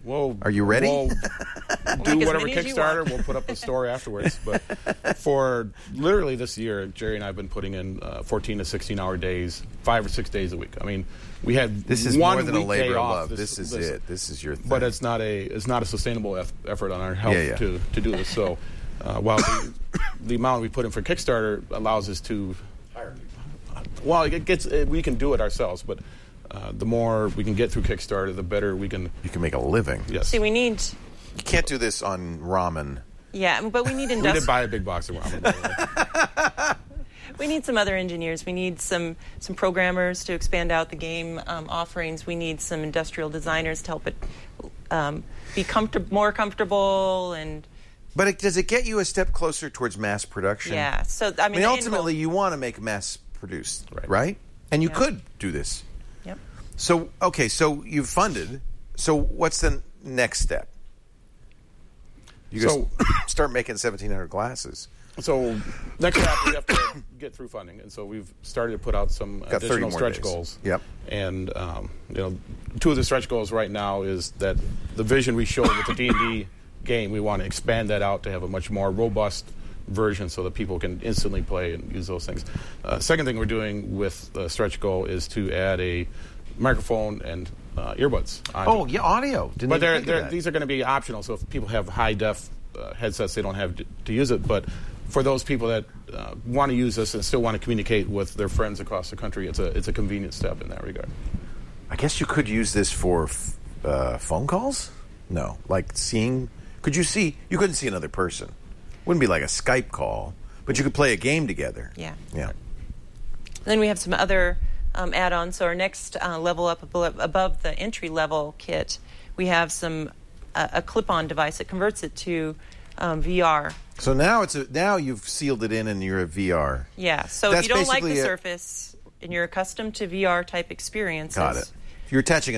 Are you ready? We'll do whatever Kickstarter. We'll put up a story afterwards. But for literally this year, Jerry and I have been putting in 14 to 16-hour days, 5 or 6 days a week. I mean, we had this is one more than a labor of off. love. This is it. This is your thing. But it's not a sustainable effort on our health to do this. So while the amount we put in for Kickstarter allows us to hire people. Well, we can do it ourselves, but the more we can get through Kickstarter, the better we can. You can make a living. Yes. See, we need. You can't do this on ramen. Yeah, but we need We did buy a big box of ramen. We need some other engineers. We need some programmers to expand out the game offerings. We need some industrial designers to help it be more comfortable and. But does it get you a step closer towards mass production? Yeah. So I mean ultimately, you want to make mass produced, right? And you could do this. Yep. So so you've funded. So what's the next step? You guys start making 1,700 glasses. So next step, we have to get through funding, and so we've started to put out some additional stretch goals. Yep. And 2 of the stretch goals right now is that the vision we showed with the D&D game, we want to expand that out to have a much more robust version so that people can instantly play and use those things. Second thing we're doing with the stretch goal is to add a microphone and earbuds. Audio. These are going to be optional, so if people have high-def headsets, they don't have to use it. But for those people that want to use this and still want to communicate with their friends across the country, it's a convenient step in that regard. I guess you could use this for phone calls? No. Like seeing... Could you see... You couldn't see another person. Wouldn't be like a Skype call, but you could play a game together. Yeah. Yeah. Then we have some other add-ons. So our next level up above the entry-level kit, we have a clip-on device that converts it to VR. So now you've sealed it in and you're a VR. Yeah. So if you don't like the Surface and you're accustomed to VR-type experiences... Got it. You're attaching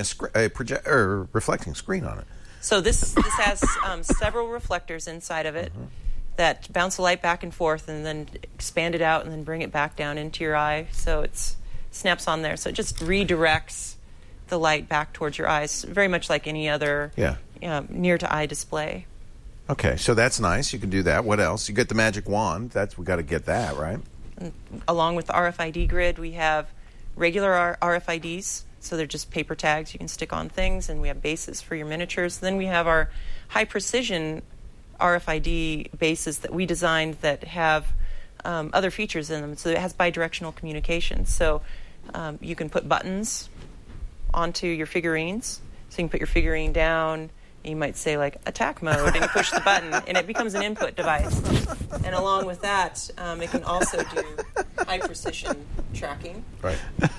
a reflecting screen on it. So this has several reflectors inside of it that bounce the light back and forth and then expand it out and then bring it back down into your eye. So it snaps on there. So it just redirects the light back towards your eyes, very much like any other near-to-eye display. Okay, so that's nice. You can do that. What else? You get the magic wand. We got to get that, right? And along with the RFID grid, we have regular RFIDs. So they're just paper tags you can stick on things, and we have bases for your miniatures. Then we have our high-precision RFID bases that we designed that have other features in them. So it has bidirectional communication. So you can put buttons onto your figurines. So you can put your figurine down, and you might say, like, attack mode, and you push the button, and it becomes an input device. And along with that, it can also do high-precision tracking. Right.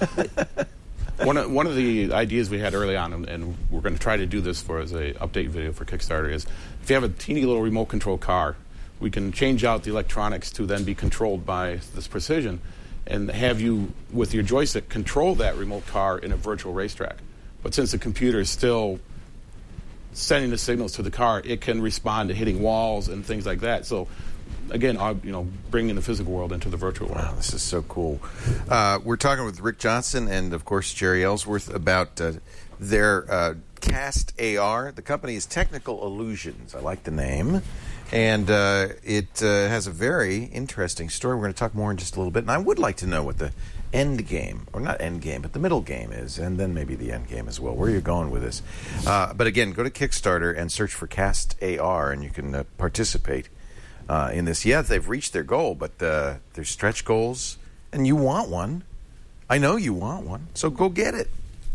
One of the ideas we had early on, and we're going to try to do this as a update video for Kickstarter, is if you have a teeny little remote control car, we can change out the electronics to then be controlled by this precision and have you, with your joystick, control that remote car in a virtual racetrack. But since the computer is still sending the signals to the car, it can respond to hitting walls and things like that. So again, bringing the physical world into the virtual world. Wow, this is so cool. We're talking with Rick Johnson and, of course, Jerry Ellsworth about their Cast AR. The company is Technical Illusions. I like the name. And it has a very interesting story. We're going to talk more in just a little bit. And I would like to know what the end game, or not end game, but the middle game is, and then maybe the end game as well. Where are you going with this? But again, go to Kickstarter and search for Cast AR, and you can participate in this. Yeah, they've reached their goal, but there's stretch goals, and you want one. I know you want one, so go get it.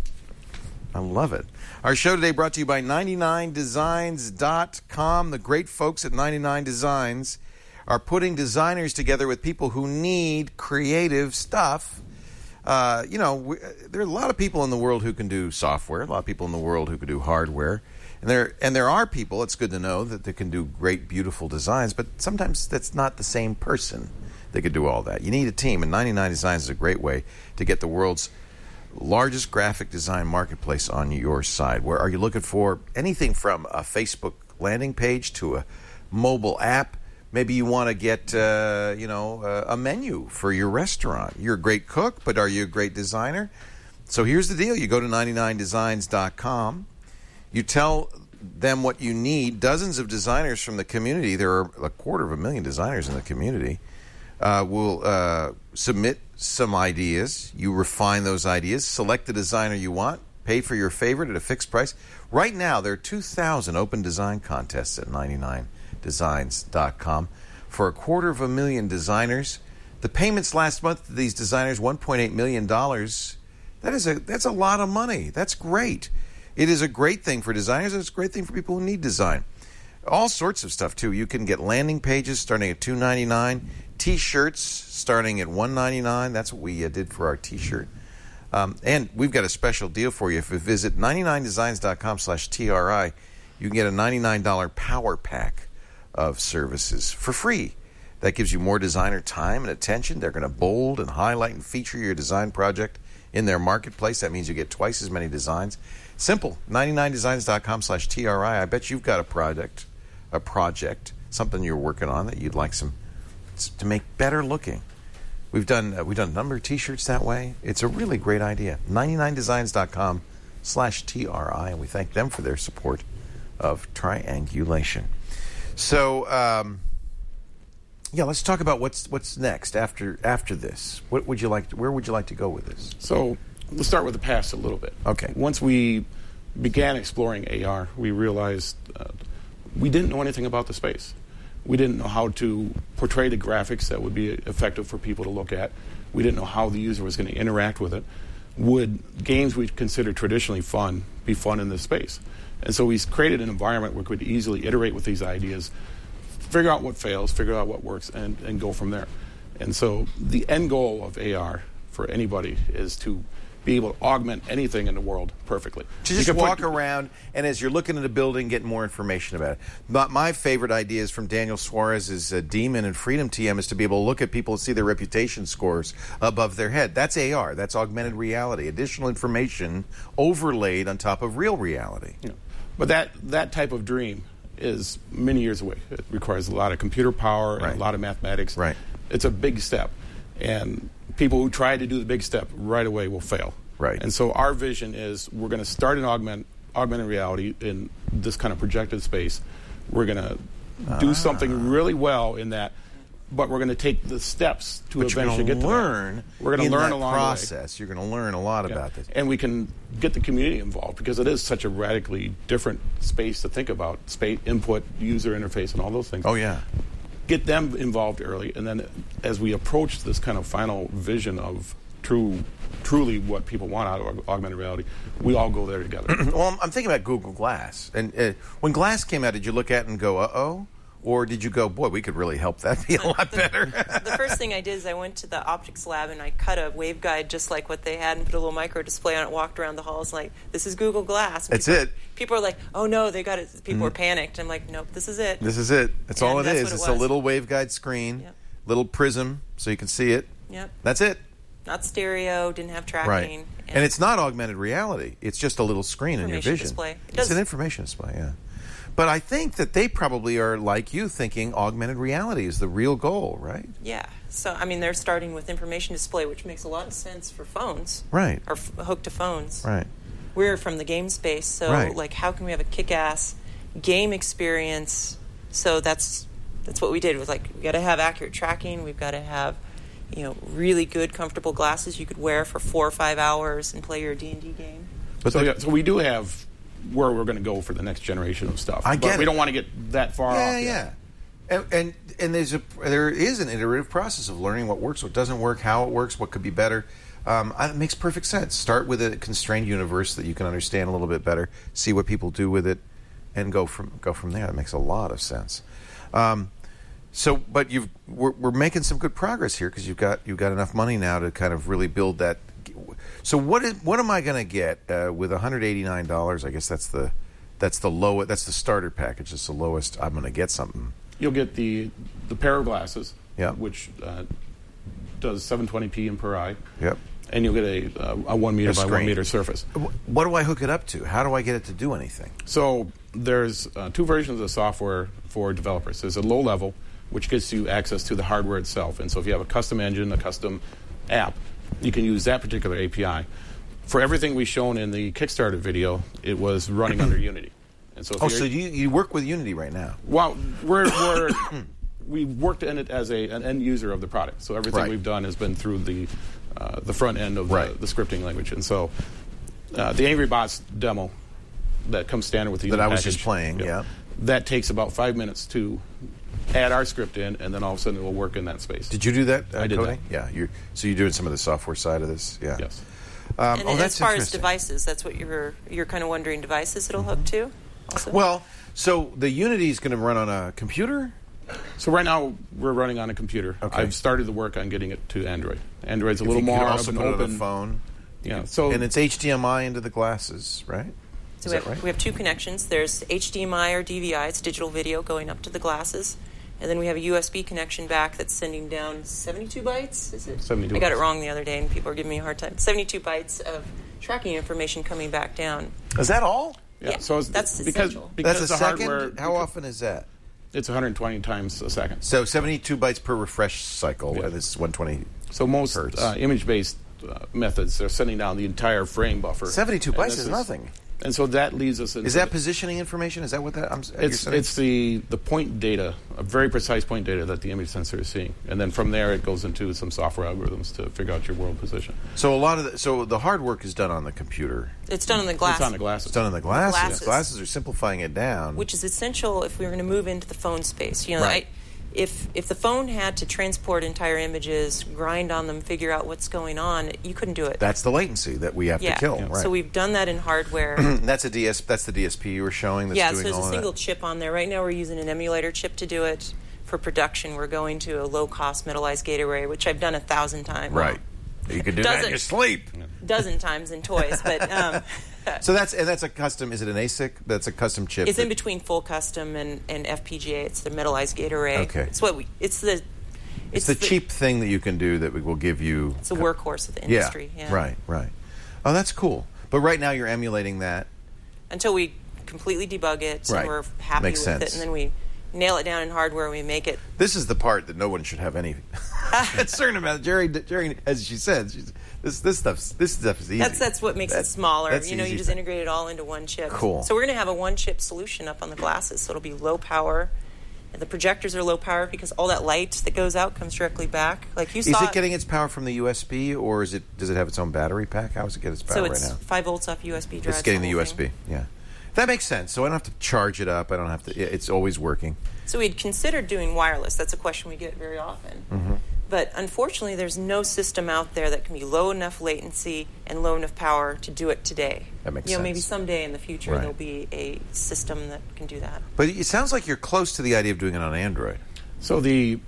I love it. Our show today brought to you by 99designs.com. The great folks at 99 Designs are putting designers together with people who need creative stuff. There are a lot of people in the world who can do software, a lot of people in the world who can do hardware. And there are people, it's good to know, that they can do great, beautiful designs, but sometimes that's not the same person that could do all that. You need a team, and 99 Designs is a great way to get the world's largest graphic design marketplace on your side. Where are you looking for anything from a Facebook landing page to a mobile app? Maybe you want to get a menu for your restaurant. You're a great cook, but are you a great designer? So here's the deal. You go to 99designs.com. You tell them what you need. Dozens of designers from the community, there are 250,000 designers in the community, will submit some ideas. You refine those ideas, select the designer you want, pay for your favorite at a fixed price. Right now, there are 2,000 open design contests at 99designs.com for 250,000 designers. The payments last month to these designers, $1.8 million. That's a lot of money. That's great. It is a great thing for designers, and it's a great thing for people who need design. All sorts of stuff, too. You can get landing pages starting at $2.99, T-shirts starting at $1.99. That's what we did for our T-shirt. And we've got a special deal for you. If you visit 99designs.com/TRI, you can get a $99 power pack of services for free. That gives you more designer time and attention. They're going to bold and highlight and feature your design project in their marketplace. That means you get twice as many designs. Simple. 99designs.com/TRI. I bet you've got a project, something you're working on that you'd like to make better looking. We've done a number of T-shirts that way. It's a really great idea. 99designs.com/TRI, and we thank them for their support of Triangulation. So, let's talk about what's next after this. Where would you like to go with this? So, let's start with the past a little bit. Okay. Once we began exploring AR, we realized we didn't know anything about the space. We didn't know how to portray the graphics that would be effective for people to look at. We didn't know how the user was going to interact with it. Would games we consider traditionally fun be fun in this space? And so we created an environment where we could easily iterate with these ideas, figure out what fails, figure out what works, and go from there. And so the end goal of AR for anybody is to be able to augment anything in the world perfectly. To just walk around, and as you're looking at a building, get more information about it. My favorite ideas from Daniel Suarez's Demon and Freedom TM is to be able to look at people and see their reputation scores above their head. That's AR. That's augmented reality. Additional information overlaid on top of real reality. You know, but that type of dream is many years away. It requires a lot of computer power and a lot of mathematics. Right. It's a big step. And people who try to do the big step right away will fail. Right. And so our vision is we're going to start an augmented reality in this kind of projected space. We're going to do something really well in that, but we're going to take the steps to eventually get to learn. We're going to learn along the process. You're going to learn a lot about this. And we can get the community involved because it is such a radically different space to think about. Space, input, user interface, and all those things. Oh, yeah. Get them involved early, and then as we approach this kind of final vision of truly what people want out of augmented reality, we all go there together. Well, I'm thinking about Google Glass. And when Glass came out, did you look at it and go, uh-oh? Or did you go, boy, we could really help that be a lot better? The first thing I did is I went to the optics lab and I cut a waveguide just like what they had and put a little micro display on it, walked around the halls like, this is Google Glass. That's it. People are like, oh, no, they got it. People were panicked. I'm like, nope, this is it. This is it. That's all it is. It's a little waveguide screen, Yep. little prism so you can see it. Yep. That's it. Not stereo, didn't have tracking. Right. And it's not augmented reality. It's just a little screen in your vision. Display. It's an information display, yeah. But I think that they probably are like you, thinking augmented reality is the real goal, right? Yeah. So, I mean, they're starting with information display, which makes a lot of sense for phones. Right. Or hooked to phones. Right. We're from the game space, so, like, how can we have a kick-ass game experience? So that's what we did. It was like, we got to have accurate tracking. We've got to have, really good, comfortable glasses you could wear for 4 or 5 hours and play your D&D game. But so we do have where we're going to go for the next generation of stuff. But we don't want to get that far off. Yeah. And there is an iterative process of learning what works, what doesn't work, how it works, what could be better. It makes perfect sense. Start with a constrained universe that you can understand a little bit better, see what people do with it, and go from there. That makes a lot of sense. But we're making some good progress here because you've got enough money now to kind of really build that. So what am I going to get with $189? I guess that's the lowest. That's the starter package. It's the lowest. I'm going to get something. You'll get the pair of glasses, which does 720p in per eye. Yep. And you'll get a 1 meter by 1 meter surface. What do I hook it up to? How do I get it to do anything? So there's 2 versions of the software for developers. There's a low level, which gets you access to the hardware itself. And so if you have a custom engine, a custom app, you can use that particular API. For everything we've shown in the Kickstarter video, it was running under Unity. And so so you work with Unity right now? Well, we worked in it as an end user of the product. So everything we've done has been through the front end of the scripting language. And so the Angry Bots demo that comes standard with the Unity that I was package, just playing, that takes about 5 minutes to add our script in, and then all of a sudden it will work in that space. Did you do that? I did coding? that. Yeah. So you're doing some of the software side of this? Yeah. Yes. And that's as far as interesting. devices, that's what you're kind of wondering, devices it'll hook to also? Well, so the Unity is going to run on a computer? So right now we're running on a computer. Okay. I've started the work on getting it to Android. Android's a If little you more could also of an put it on open the phone. Yeah. And it's HDMI into the glasses, right? So Is that right? we have two connections. There's HDMI or DVI, it's digital video going up to the glasses. And then we have a USB connection back that's sending down 72 bytes, is it? 72 I got it bytes. wrong the other day and people are giving me a hard time. 72 bytes of tracking information coming back down. Is that all? Yeah, So it's, that's because essential. because That's a the second? hardware. How often is that? It's 120 times a second. So 72 bytes per refresh cycle, Yeah. and this is 120. So most Hertz. image-based methods, they're sending down the entire frame buffer. 72 And bytes this is nothing. And so that leads us into... Is that positioning information? Is that what that? It's the point data, a very precise point data that the image sensor is seeing, and then from there it goes into some software algorithms to figure out your world position. So a lot of the hard work is done on the computer. It's done on the glass. It's on the glasses. It's done on the glasses. Glasses. Glasses are simplifying it down. Which is essential if we were going to move into the phone space. You know, Right. if the phone had to transport entire images, grind on them, figure out what's going on, you couldn't do it. That's the latency that we have to kill. Right. So we've done that in hardware. That's the DSP you were showing. That's Yeah, doing so there's all a of single that. chip on there. Right now we're using an emulator chip to do it. For production, we're going to a low-cost metallized gate array, which I've done 1,000 times. Right. You can do that in your sleep. Dozen times in toys, but So that's a custom. Is it an ASIC? That's a custom chip. it's in between full custom and FPGA. It's the metallized gate array. Okay. It's the cheap thing that you can do that will give you. It's a workhorse of the industry. Yeah. Right. Oh, that's cool. But right now you're emulating that. Until we completely debug it Right. and we're happy Makes with sense. it, and then we nail it down in hardware. We make it. This is the part that no one should have any concern about. Jerry, as she said, this stuff is easy. That's what makes it smaller. that's You know, easy you just thing. integrate it all into one chip. Cool. So we're going to have a one-chip solution up on the glasses. So it'll be low power. And the projectors are low power because all that light that goes out comes directly back. Like you saw. Is it getting its power from the USB, or does it have its own battery pack? How does it get its power So right it's now? 5 volts off USB drive. It's getting the USB. Yeah, that makes sense. So I don't have to charge it up. I don't have to. It's always working. So we'd considered doing wireless. That's a question we get very often. Mm-hmm. But unfortunately, there's no system out there that can be low enough latency and low enough power to do it today. That makes You know, sense. maybe someday in the future Right. there'll be a system that can do that. But it sounds like you're close to the idea of doing it on Android. So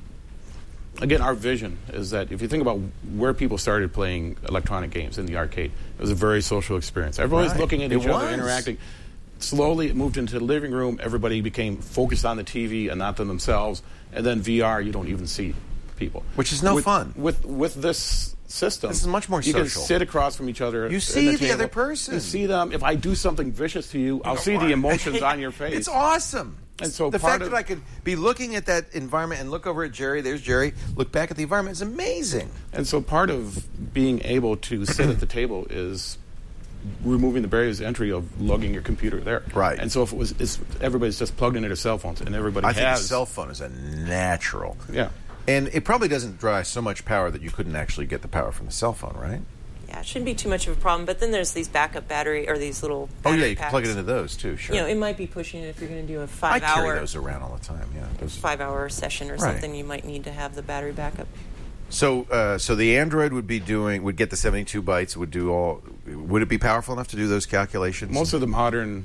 again, our vision is that if you think about where people started playing electronic games in the arcade, it was a very social experience. Everybody was Right. looking at It each other, was. interacting. Slowly, it moved into the living room. Everybody became focused on the TV and not on themselves. And then VR, you don't even see people, Which is no fun. With this system. This is much more you social. can sit across from each other. You at see the table. other person. You see them. If I do something vicious to you, I'll see the emotions on your face. It's awesome. And so the part fact of- that I could be looking at that environment and look over at Jerry, there's Jerry, look back at the environment is amazing. And so part of being able to sit at the table is removing the barriers to entry of lugging your computer there. Right. And so if everybody's just plugged into their cell phones and everybody I has... think a cell phone is a natural. Yeah. And it probably doesn't draw so much power that you couldn't actually get the power from the cell phone, right? Yeah, it shouldn't be too much of a problem. But then there's these backup battery or these little Oh, battery yeah, you can packs. plug it into those, too, sure. You know, it might be pushing it if you're going to do a I carry 5-hour those around all the time, yeah. Those. 5-hour session or Right. something. You might need to have the battery backup. So the Android would get the 72 bytes, would it be powerful enough to do those calculations? Most of the modern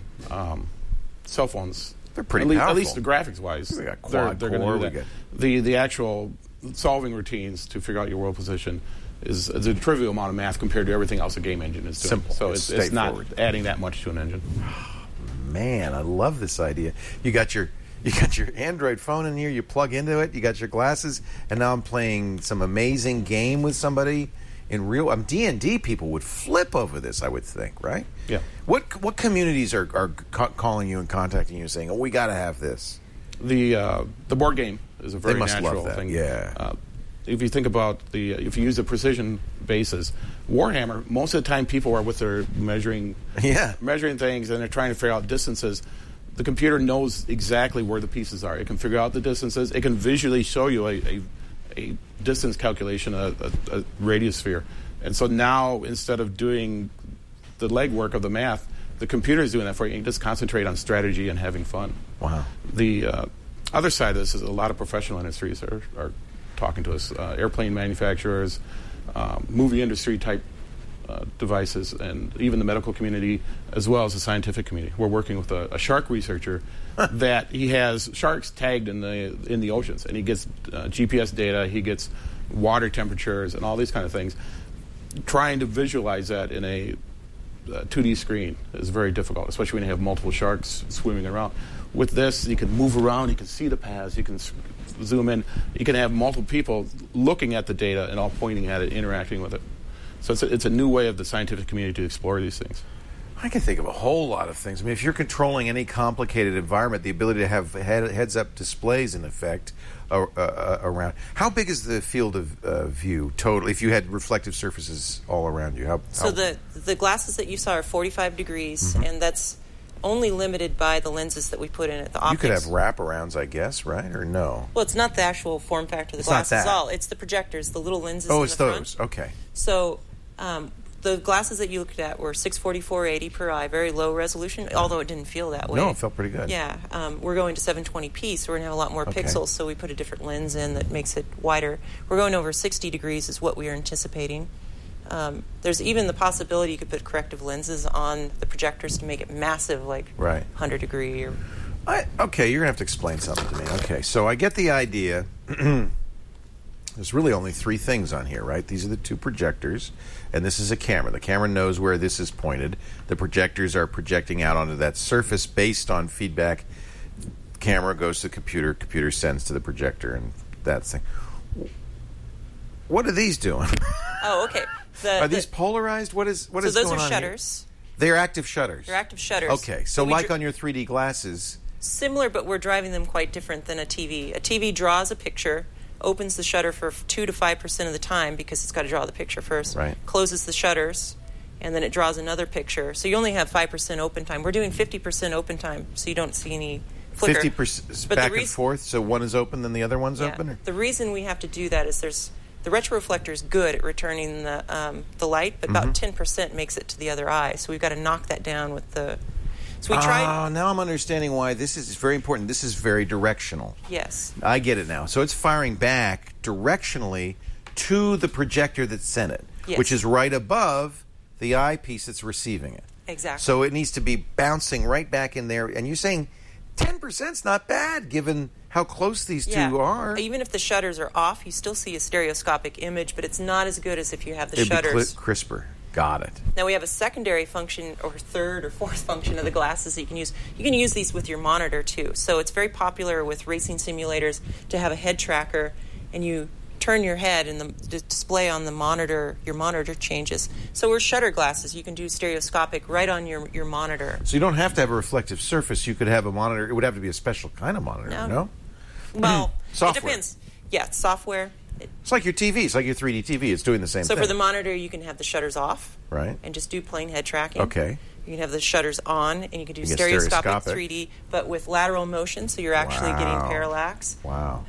cell phones... They're pretty At least powerful. the graphics-wise. We got they're quad going core, to we do that. The actual solving routines to figure out your world position is a trivial amount of math compared to everything else a game engine is doing. Simple. So It's it's not straightforward. adding that much to an engine. Man, I love this idea. You got your Android phone in here, you plug into it, you got your glasses, and now I'm playing some amazing game with somebody in real D&D people would flip over this, I would think, right? Yeah. What communities are calling you and contacting you and saying, "Oh, we got to have this"? The board game is a very must love natural that, thing. yeah. If you think about if you use a precision basis, Warhammer, most of the time people are with their measuring Yeah. things and they're trying to figure out distances. the computer knows exactly where the pieces are. It can figure out the distances. It can visually show you a distance calculation, a radius sphere. And so now, instead of doing the legwork of the math, the computer is doing that for you. You can just concentrate on strategy and having fun. Wow. The other side of this is a lot of professional industries are talking to us. Airplane manufacturers, movie industry type devices, and even the medical community, as well as the scientific community. We're working with a shark researcher that he has sharks tagged in the oceans, and he gets GPS data, he gets water temperatures, and all these kind of things. Trying to visualize that in a 2D screen is very difficult, especially when you have multiple sharks swimming around. With this, you can move around, you can see the paths, you can zoom in, you can have multiple people looking at the data and all pointing at it, interacting with it. So it's a new way of the scientific community to explore these things. I can think of a whole lot of things. I mean, if you're controlling any complicated environment, the ability to have heads-up displays, in effect, around. How big is the field of view total, if you had reflective surfaces all around you? So the glasses that you saw are 45 degrees, and that's only limited by the lenses that we put in it. The optics. You could have wraparounds, I guess, right? Or no? Well, it's not the actual form factor of the glasses at all. It's the projectors, the little lenses in the front. Oh, it's those. Okay. So the glasses that you looked at were 640/480 per eye, very low resolution, although it didn't feel that way. No, it felt pretty good. Yeah. We're going to 720p, so we're going to have a lot more pixels, so we put a different lens in that makes it wider. We're going over 60 degrees is what we are anticipating. There's even the possibility you could put corrective lenses on the projectors to make it massive, like 100 degree. Okay, you're going to have to explain something to me. Okay, so I get the idea. There's really only three things on here, right? These are the two projectors, and this is a camera. The camera knows where this is pointed. The projectors are projecting out onto that surface based on feedback. Camera goes to the computer. Computer sends to the projector, and that thing. What are these doing? Oh, okay. Are these polarized? What is going on? So those are shutters. They're active shutters. They're active shutters. Okay, so like on your 3D glasses. Similar, but we're driving them quite different than a TV. A TV draws a picture, opens the shutter for 2 to 5% of the time because it's got to draw the picture first. Right. Closes the shutters, and then it draws another picture. So you only have 5% open time. We're doing 50% open time, so you don't see any flicker. 50% back and forth, so one is open, then the other one's open? Or? The reason we have to do that is the retroreflector is good at returning the light, but about 10% makes it to the other eye. So we've got to knock that down with the... So we tried... now I'm understanding why this is very important. This is very directional. Yes. I get it now. So it's firing back directionally to the projector that sent it, which is right above the eyepiece that's receiving it. Exactly. So it needs to be bouncing right back in there. And you're saying 10%'s not bad, given how close these two are. Even if the shutters are off, you still see a stereoscopic image, but it's not as good as if you have the It'd shutters. Be crisper. Got it. Now we have a secondary function, or third or fourth function of the glasses that you can use. You can use these with your monitor too. So it's very popular with racing simulators to have a head tracker, and you turn your head and the display on the monitor, your monitor changes. So we're shutter glasses. You can do stereoscopic right on your monitor. So you don't have to have a reflective surface. You could have a monitor. It would have to be a special kind of monitor, no? Well, software. It depends. Yeah, software. It's like your TV. It's like your 3D TV. It's doing the same thing. So for the monitor, you can have the shutters off. Right. And just do plain head tracking. Okay. You can have the shutters on, and you can do stereoscopic 3D, but with lateral motion, so you're actually getting parallax. Wow.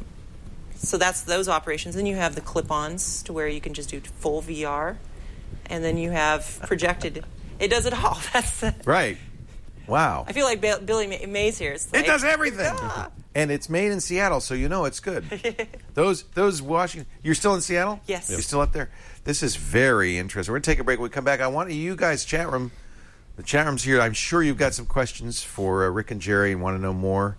So that's those operations. Then you have the clip-ons to where you can just do full VR. And then you have projected. It does it all. That's right. Wow. I feel like Billy Mays here. It's like, it does everything. And it's made in Seattle, so you know it's good. Those Washington... You're still in Seattle? Yes. You're still up there? This is very interesting. We're going to take a break. When we come back, I want you guys, chat room... The chat room's here. I'm sure you've got some questions for Rick and Jerry and want to know more.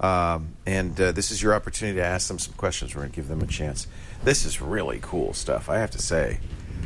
This is your opportunity to ask them some questions. We're going to give them a chance. This is really cool stuff, I have to say.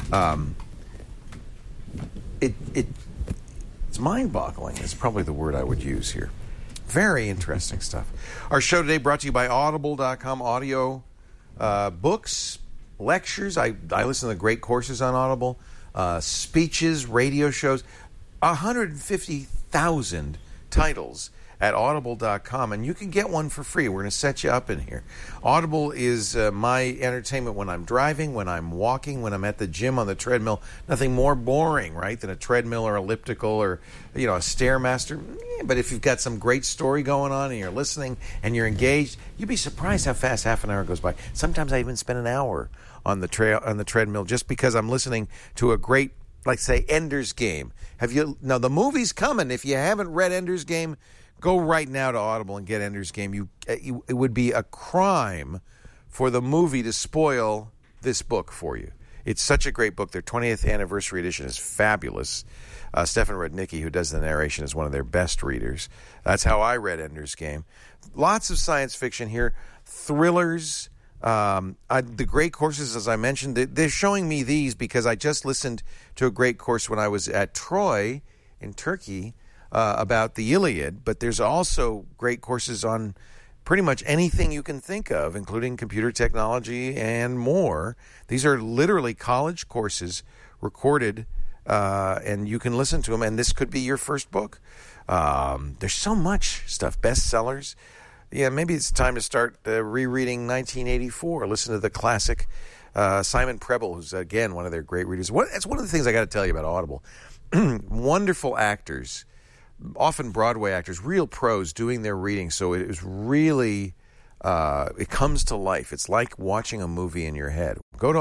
It's mind-boggling is probably the word I would use here. Very interesting stuff. Our show today brought to you by Audible.com. Audio books, lectures. I listen to great courses on Audible. Speeches, radio shows. 150,000 titles at audible.com, and you can get one for free. We're going to set you up in here. Audible is my entertainment when I'm driving, when I'm walking, when I'm at the gym on the treadmill. Nothing more boring, right, than a treadmill or elliptical or, a Stairmaster. But if you've got some great story going on and you're listening and you're engaged, you'd be surprised how fast half an hour goes by. Sometimes I even spend an hour on the treadmill just because I'm listening to a great, like, say, Ender's Game. Now, the movie's coming. If you haven't read Ender's Game, go right now to Audible and get Ender's Game. It would be a crime for the movie to spoil this book for you. It's such a great book. Their 20th anniversary edition is fabulous. Stefan Rudnicki, who does the narration, is one of their best readers. That's how I read Ender's Game. Lots of science fiction here. Thrillers. The great courses, as I mentioned, they're showing me these because I just listened to a great course when I was at Troy in Turkey about the Iliad, but there's also great courses on pretty much anything you can think of, including computer technology and more. These are literally college courses recorded, and you can listen to them, and this could be your first book. There's so much stuff, bestsellers. Yeah, maybe it's time to start rereading 1984. Listen to the classic Simon Preble, who's, again, one of their great readers. That's one of the things I got to tell you about Audible. Wonderful actors, often Broadway actors, real pros doing their reading. So it is really, it comes to life. It's like watching a movie in your head. Go to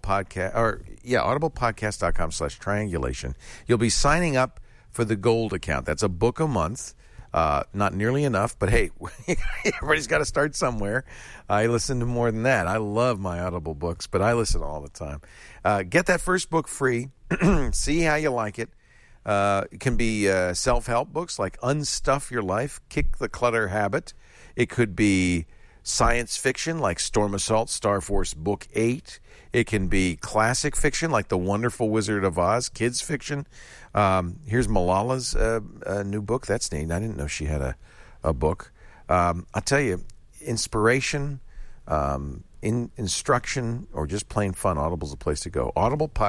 audiblepodcast.com/triangulation. You'll be signing up for the Gold account. That's a book a month. Not nearly enough, but hey, everybody's got to start somewhere. I listen to more than that. I love my Audible books, but I listen all the time. Get that first book free. See how you like it. It can be self-help books like Unstuff Your Life, Kick the Clutter Habit. It could be science fiction like Storm Assault, Star Force Book 8. It can be classic fiction like The Wonderful Wizard of Oz, kids fiction. Here's Malala's new book. That's neat. I didn't know she had a book. I'll tell you, inspiration, instruction, or just plain fun, Audible's a place to go.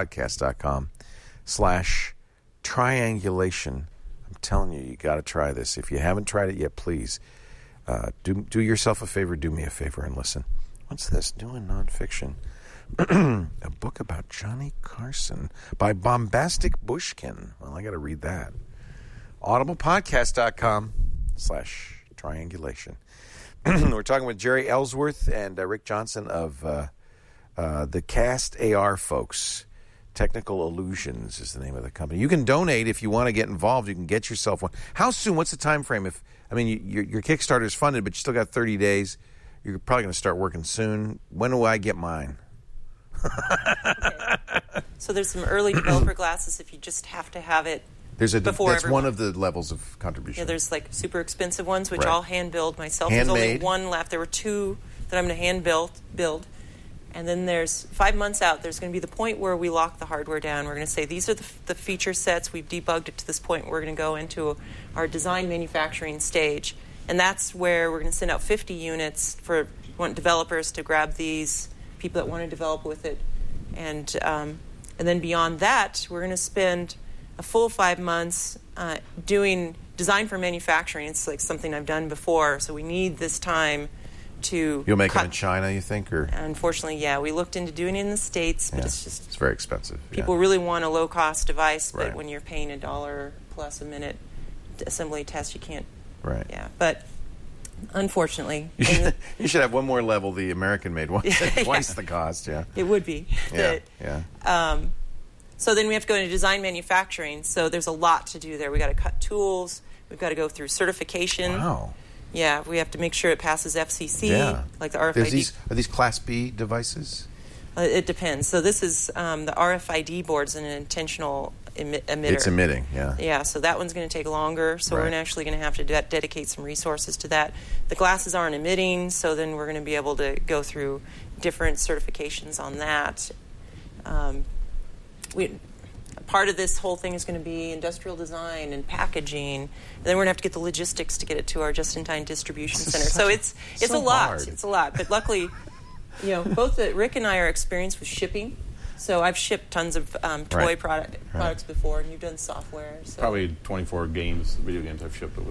audiblepodcast.com/triangulation. I'm telling you, you got to try this. If you haven't tried it yet, please do yourself a favor, do me a favor, and listen. What's this? Doing nonfiction. A book about Johnny Carson by Bombastic Bushkin. Well, I got to read that. audiblepodcast.com/triangulation. We're talking with Jerry Ellsworth and Rick Johnson of the Cast AR folks. Technical Illusions is the name of the company. You can donate if you want to get involved. You can get yourself one. How soon? What's the time frame? Your Kickstarter is funded, but you still got 30 days. You're probably going to start working soon. When do I get mine? Okay. So there's some early developer glasses if you just have to have it before that's everyone. One of the levels of contribution. Yeah, there's like super expensive ones, which right. I'll hand build myself. Handmade. There's only one left. There were two that I'm going to hand build. And then there's 5 months out, there's going to be the point where we lock the hardware down. We're going to say, these are the feature sets. We've debugged it to this point. We're going to go into our design manufacturing stage. And that's where we're going to send out 50 units for want developers to grab these, people that want to develop with it. And then beyond that, we're going to spend a full 5 months doing design for manufacturing. It's like something I've done before, so we need this time to You'll make them in China, you think? Or unfortunately, yeah. We looked into doing it in the States, but it's very expensive. People really want a low-cost device, but right. when you're paying $1 plus a minute assembly test, you can't. Right. Yeah, but unfortunately. You should have one more level, the American-made one. Twice the cost, yeah. It would be. Yeah. So then we have to go into design manufacturing. So there's a lot to do there. We've got to cut tools. We've got to go through certification. Wow. Yeah, we have to make sure it passes FCC, like the RFID. Are these Class B devices? It depends. So this is the RFID board's an intentional emitter. It's emitting, yeah. Yeah, so that one's going to take longer. So right. we're actually going to have to dedicate some resources to that. The glasses aren't emitting, so then we're going to be able to go through different certifications on that. Part of this whole thing is going to be industrial design and packaging. And then we're going to have to get the logistics to get it to our just-in-time distribution center. So it's a lot. Hard. It's a lot. But luckily, both Rick and I are experienced with shipping. So I've shipped tons of toy products before, and you've done software. So. Probably 24 video games I've shipped over there.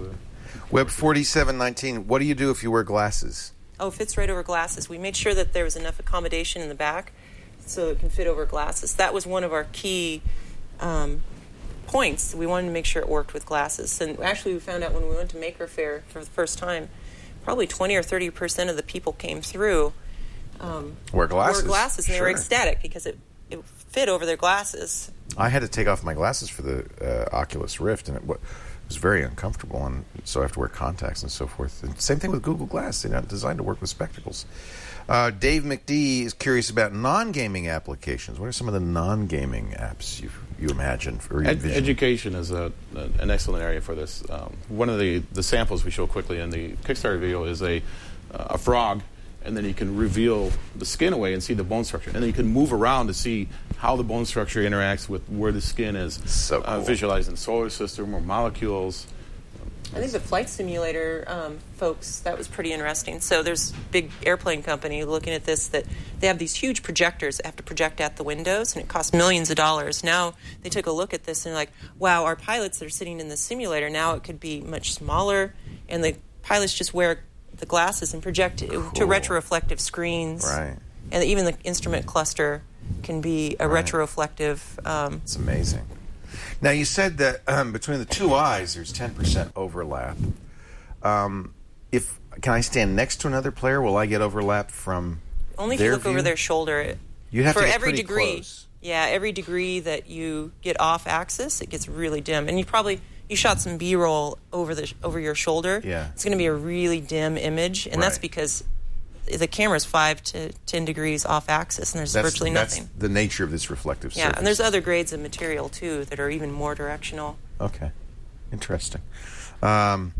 Web 4719, what do you do if you wear glasses? Oh, it fits right over glasses. We made sure that there was enough accommodation in the back so it can fit over glasses. That was one of our key points. We wanted to make sure it worked with glasses. And actually, we found out when we went to Maker Faire for the first time, probably 20 or 30% of the people came through wear glasses. And they were ecstatic because it fit over their glasses. I had to take off my glasses for the Oculus Rift, and it was very uncomfortable, and so I have to wear contacts and so forth. And same thing with Google Glass. They're not designed to work with spectacles. Dave McD is curious about non-gaming applications. What are some of the non-gaming apps you imagine? Or education is an excellent area for this. One of the samples we show quickly in the Kickstarter video is a frog, and then you can reveal the skin away and see the bone structure. And then you can move around to see how the bone structure interacts with where the skin is. So cool. Visualizing the solar system or molecules. I think the flight simulator folks, that was pretty interesting. So there's a big airplane company looking at this that they have these huge projectors that have to project out the windows, and it costs millions of dollars. Now they took a look at this and they're like, wow, our pilots that are sitting in the simulator, now it could be much smaller, and the pilots just wear the glasses and project to retroreflective screens. Right. And even the instrument cluster can be a retroreflective. It's amazing. Now, you said that between the two eyes, there's 10% overlap. Can I stand next to another player? Will I get overlap from only if their you look view? over their shoulder? You have for to get every pretty degree. Close. Yeah, every degree that you get off axis, it gets really dim. And you shot some B-roll over your shoulder. Yeah. It's going to be a really dim image, and that's because the camera's 5 to 10 degrees off axis, and there's virtually nothing. That's the nature of this reflective surface. Yeah, and there's other grades of material, too, that are even more directional. Okay. Interesting. Do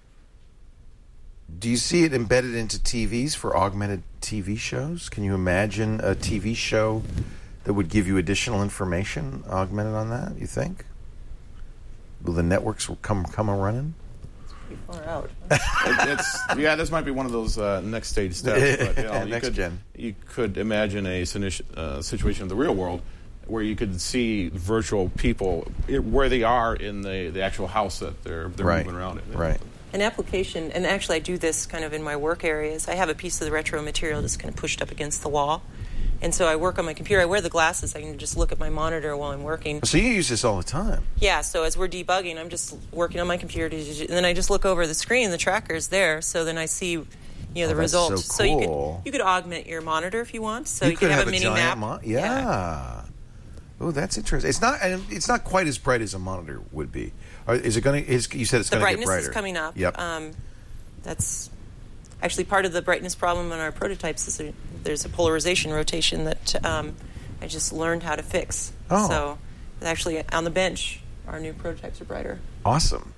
you see it embedded into TVs for augmented TV shows? Can you imagine a TV show that would give you additional information augmented on that, you think? Will the networks come a-running? Far out. This might be one of those next stage steps. But, next gen. You could imagine a situation in the real world where you could see virtual people where they are in the actual house that they're moving around in. Right. An application, and actually I do this kind of in my work areas. I have a piece of the retro material just kind of pushed up against the wall. And so I work on my computer. I wear the glasses. I can just look at my monitor while I'm working. So you use this all the time? Yeah, so as we're debugging, I'm just working on my computer. And then I just look over the screen. The tracker's there. So then I see the results. So cool. So you could augment your monitor if you want. So you could have a mini giant map. Yeah. Oh, that's interesting. It's not quite as bright as a monitor would be. Is it going to? You said it's going to get brighter. The brightness is coming up. Yep. That's actually part of the brightness problem in our prototypes. Is there's a polarization rotation that I just learned how to fix. Oh. So actually, on the bench, our new prototypes are brighter. Awesome.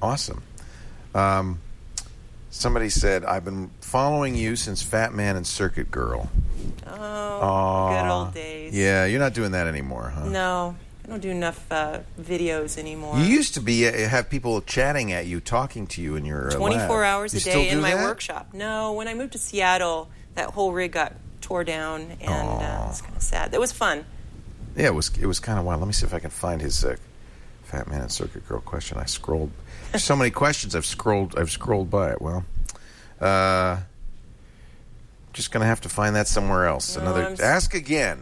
Somebody said, I've been following you since Fat Man and Circuit Girl. Oh, good old days. Yeah, you're not doing that anymore, huh? No, I don't do enough videos anymore. You used to have people chatting at you, talking to you in your 24 lab. hours a day in my workshop. No, when I moved to Seattle, that whole rig got tore down, and it was kind of sad. It was fun. Yeah, it was kind of wild. Let me see if I can find his Fat Man and Circuit Girl question. I scrolled. There's so many questions. I've scrolled by it. Well, just going to have to find that somewhere else. No, ask again.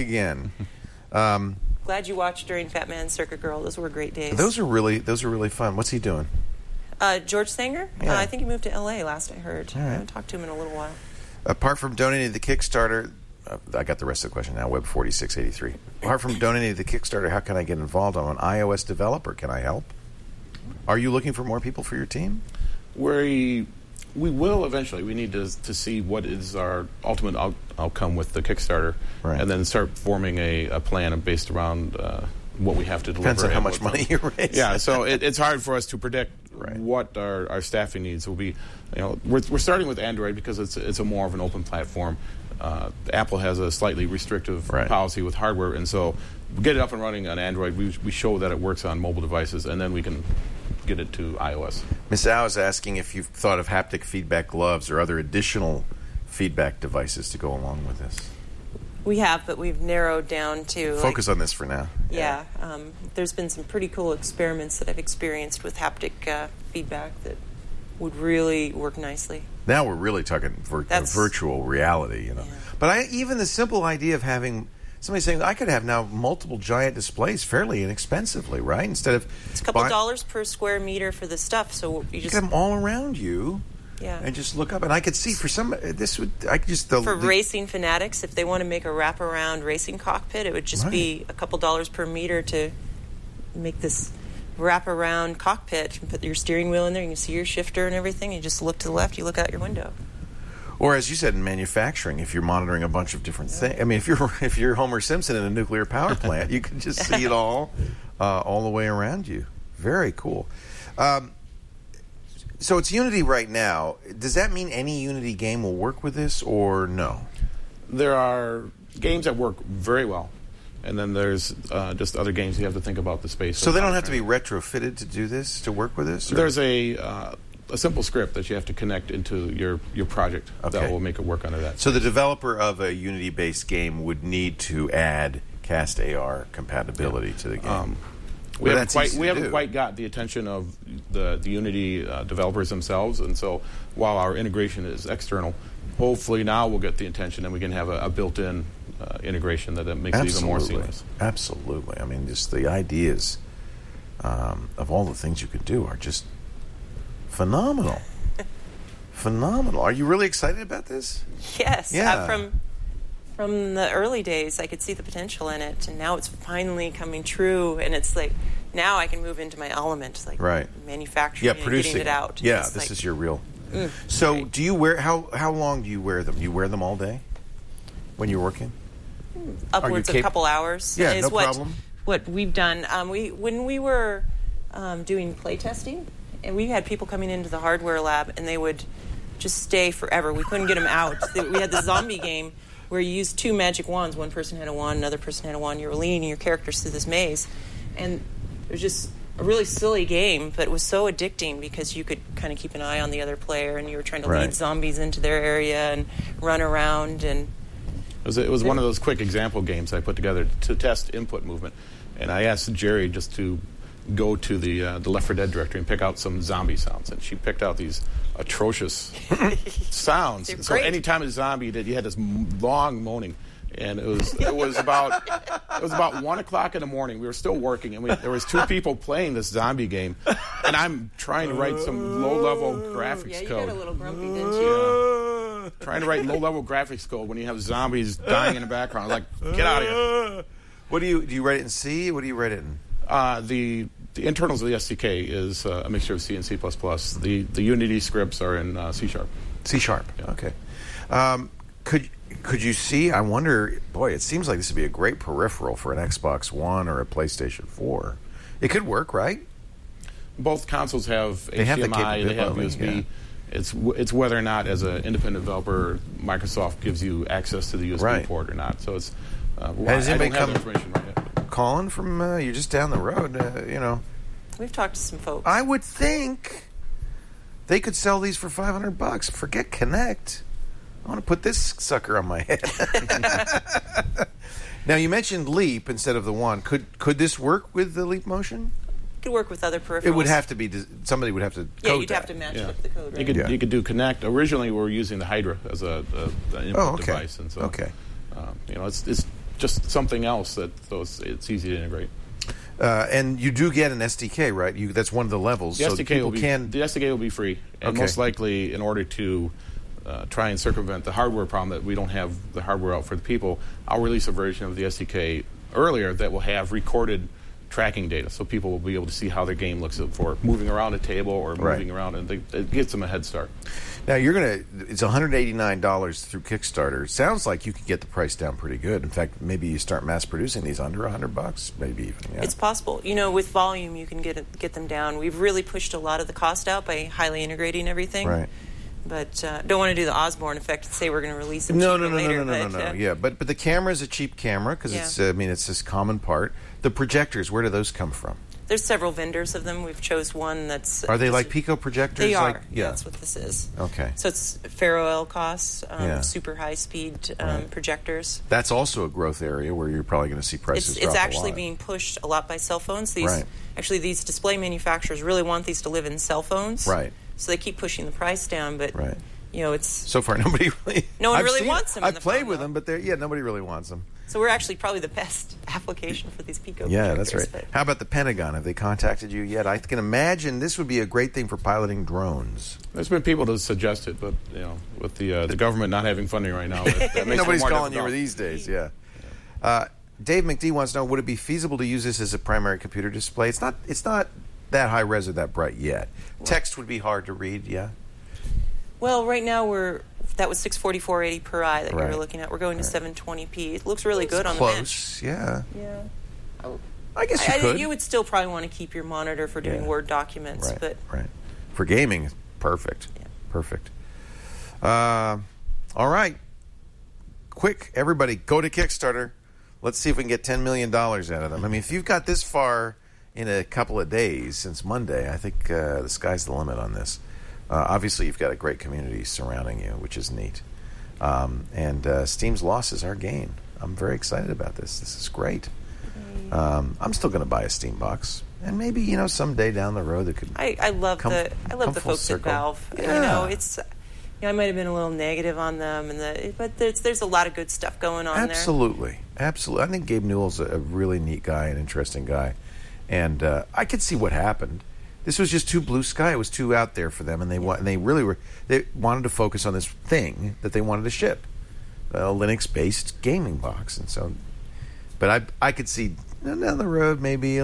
Glad you watched during Fat Man and Circuit Girl. Those were great days. Those are really fun. What's he doing? George Sanger? Yeah. I think he moved to L.A. last I heard. All right. I haven't talked to him in a little while. Apart from donating to the Kickstarter, I got the rest of the question now, Web 4683. Apart from donating to the Kickstarter, how can I get involved? I'm an iOS developer. Can I help? Are you looking for more people for your team? We will eventually. We need to see what is our ultimate outcome with the Kickstarter, right, and then start forming a plan based around what we have to deliver. Depends on how much money you raise. Yeah, so it's hard for us to predict what our staffing needs will be. We're starting with Android because it's a more of an open platform. Apple has a slightly restrictive policy with hardware, and so we get it up and running on Android. We show that it works on mobile devices, and then we can get it to iOS. Miss Au is asking if you've thought of haptic feedback gloves or other additional feedback devices to go along with this. We have, but we've narrowed down to... Focus on this for now. Yeah. There's been some pretty cool experiments that I've experienced with haptic feedback that would really work nicely. Now we're really talking virtual reality, you know. Yeah. But even the simple idea of having somebody saying, I could have now multiple giant displays fairly inexpensively, right? Instead of... It's a couple dollars per square meter for the stuff, so you just... get them all around you. Yeah. And just look up. And I could see for some... For racing fanatics, if they want to make a wraparound racing cockpit, it would just be a couple dollars per meter to make this wraparound cockpit. And put your steering wheel in there, you can see your shifter and everything. You just look to the left, you look out your window. Or, as you said, in manufacturing, if you're monitoring a bunch of different things. I mean, if you're Homer Simpson in a nuclear power plant, you can just see it all the way around you. Very cool. So it's Unity right now. Does that mean any Unity game will work with this, or no? There are games that work very well, and then there's just other games you have to think about the space. So they don't have to be retrofitted to do this, to work with this? Or? There's a simple script that you have to connect into your project that will make it work under that. So the developer of a Unity-based game would need to add Cast AR compatibility to the game. We haven't quite got the attention of the Unity developers themselves, and so while our integration is external, hopefully now we'll get the attention and we can have a built-in integration that makes it even more seamless. Absolutely. I mean, just the ideas of all the things you could do are just phenomenal. Phenomenal. Are you really excited about this? Yes. Yeah. From the early days, I could see the potential in it, and now it's finally coming true. And it's like now I can move into my element, like manufacturing, and producing getting it out. Yeah, this is your real. So, do you wear? How long do you wear them? Do you wear them all day when you're working? Upwards of a couple hours. Yeah, no problem. What we've done, when we were doing play testing, and we had people coming into the hardware lab, and they would just stay forever. We couldn't get them out. We had the zombie game where you used two magic wands. One person had a wand, another person had a wand. You were leading your characters through this maze. And it was just a really silly game, but it was so addicting because you could kind of keep an eye on the other player, and you were trying to lead zombies into their area and run around. And it was one of those quick example games I put together to test input movement. And I asked Jerry just to go to the Left 4 Dead directory and pick out some zombie sounds. And she picked out these atrocious sounds. So anytime a zombie did, you had this long moaning, and it was about 1 o'clock in the morning. We were still working, and there was two people playing this zombie game, and I'm trying to write some low-level graphics code. Yeah, you got a little grumpy, didn't you? Yeah. Trying to write low-level graphics code when you have zombies dying in the background. Like, get out of here. What do you write it in C? What do you write it in? The internals of the SDK is a mixture of C and C++. The Unity scripts are in C#. C#. Yeah. Okay. Could you see? I wonder. Boy, it seems like this would be a great peripheral for an Xbox One or a PlayStation 4. It could work, right? Both consoles have HDMI. They have USB. Yeah. It's whether or not, as an independent developer, Microsoft gives you access to the USB port or not. So it's. I don't have the information right yet. Colin from you're just down the road, We've talked to some folks. I would think they could sell these for $500. Forget Kinect. I want to put this sucker on my head. Now, you mentioned Leap instead of the One. Could this work with the Leap Motion? It could work with other peripherals. It would have to be, somebody would have to code you'd have to match it with the code, right? You could do Kinect. Originally, we were using the Hydra as an input device. And so, it's just something else so it's easy to integrate. And you do get an SDK, right? That's one of the levels. The SDK will be free, and most likely, in order to try and circumvent the hardware problem that we don't have the hardware out for the people, I'll release a version of the SDK earlier that will have recorded tracking data, so people will be able to see how their game looks for moving around a table or moving around, and it gets them a head start. Now, it's $189 through Kickstarter. It sounds like you could get the price down pretty good. In fact, maybe you start mass producing these under $100, maybe even. Yeah. It's possible. With volume, you can get them down. We've really pushed a lot of the cost out by highly integrating everything. Right. But don't want to do the Osborne effect and say we're going to release them later. No. Yeah, but the camera is a cheap camera because it's this common part. The projectors, where do those come from? There's several vendors of them. We've chose one that's... Are they like Pico projectors? They are. That's what this is. Okay. So it's ferro-LCOS, super high-speed projectors. That's also a growth area where you're probably going to see prices drop a lot. It's actually being pushed a lot by cell phones. These display manufacturers really want these to live in cell phones. Right. so they keep pushing the price down. But it's so far no one really wants them. I've played with them, but nobody really wants them. So we're actually probably the best application for these Pico. Yeah, that's right. But how about the Pentagon? Have they contacted you yet? I can imagine this would be a great thing for piloting drones. There's been people that suggest it, but with the government not having funding right now, that makes nobody's it more calling difficult. you these days. Yeah. Dave McD wants to know: would it be feasible to use this as a primary computer display? It's not that high res or that bright yet. Text would be hard to read. Yeah. Well, right now that was 644/80 per eye that you were looking at. We're going to 720p. It looks really good on the bench. Close, yeah. Yeah. I guess you could. You would still probably want to keep your monitor for doing Word documents, but for gaming, perfect. Yeah. Perfect. All right. Quick, everybody, go to Kickstarter. Let's see if we can get $10 million out of them. I mean, if you've got this far in a couple of days since Monday, I think the sky's the limit on this. Obviously, you've got a great community surrounding you, which is neat. And Steam's loss is our gain. I'm very excited about this. This is great. I'm still going to buy a Steam box, and maybe someday down the road it could. I love the folks at Valve. Yeah. It's. I might have been a little negative on them, but there's a lot of good stuff going on there. Absolutely. I think Gabe Newell's a really neat guy, an interesting guy, and I could see what happened. This was just too blue sky. It was too out there for them, and they wanted to focus on this thing that they wanted to ship, a Linux-based gaming box, and so. But I could see down the road maybe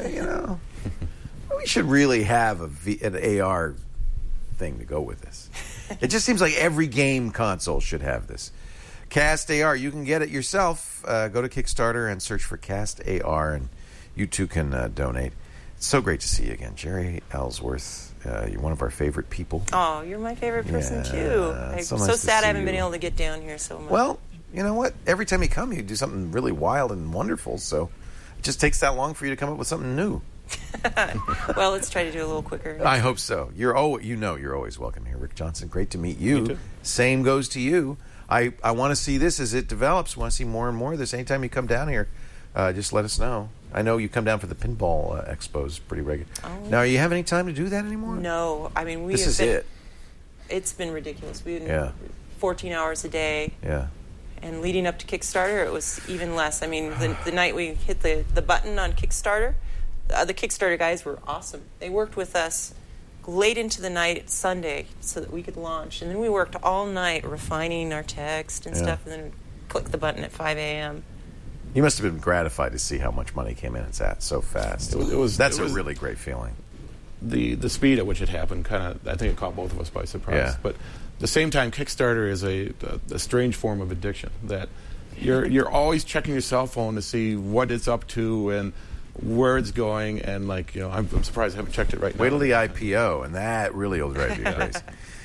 we should really have an AR thing to go with this. It just seems like every game console should have this. Cast AR, you can get it yourself. Go to Kickstarter and search for Cast AR, and you too can donate. It's so great to see you again, Jerry Ellsworth. You're one of our favorite people. Oh, you're my favorite person too. I'm so sad I haven't been able to get down here so much. Well, you know what? Every time you come, you do something really wild and wonderful. So it just takes that long for you to come up with something new. Well, let's try to do it a little quicker. I hope so. You're always welcome here, Rick Johnson. Great to meet you. Me too. Same goes to you. I want to see this as it develops. Want to see more and more of this. Anytime you come down here, just let us know. I know you come down for the pinball expos pretty regular. Oh. Now, you have any time to do that anymore? No. I mean, it's been ridiculous. We've been 14 hours a day. Yeah. And leading up to Kickstarter, it was even less. I mean, the night we hit the button on Kickstarter, the Kickstarter guys were awesome. They worked with us late into the night Sunday so that we could launch. And then we worked all night refining our text and stuff, and then click the button at 5 a.m. You must have been gratified to see how much money came in so fast. That's a really great feeling. The speed at which it happened I think it caught both of us by surprise. Yeah. But at the same time, Kickstarter is a strange form of addiction that you're always checking your cell phone to see what it's up to and where it's going, and I'm surprised I haven't checked it right now. Wait till the IPO, and that really will drive you crazy.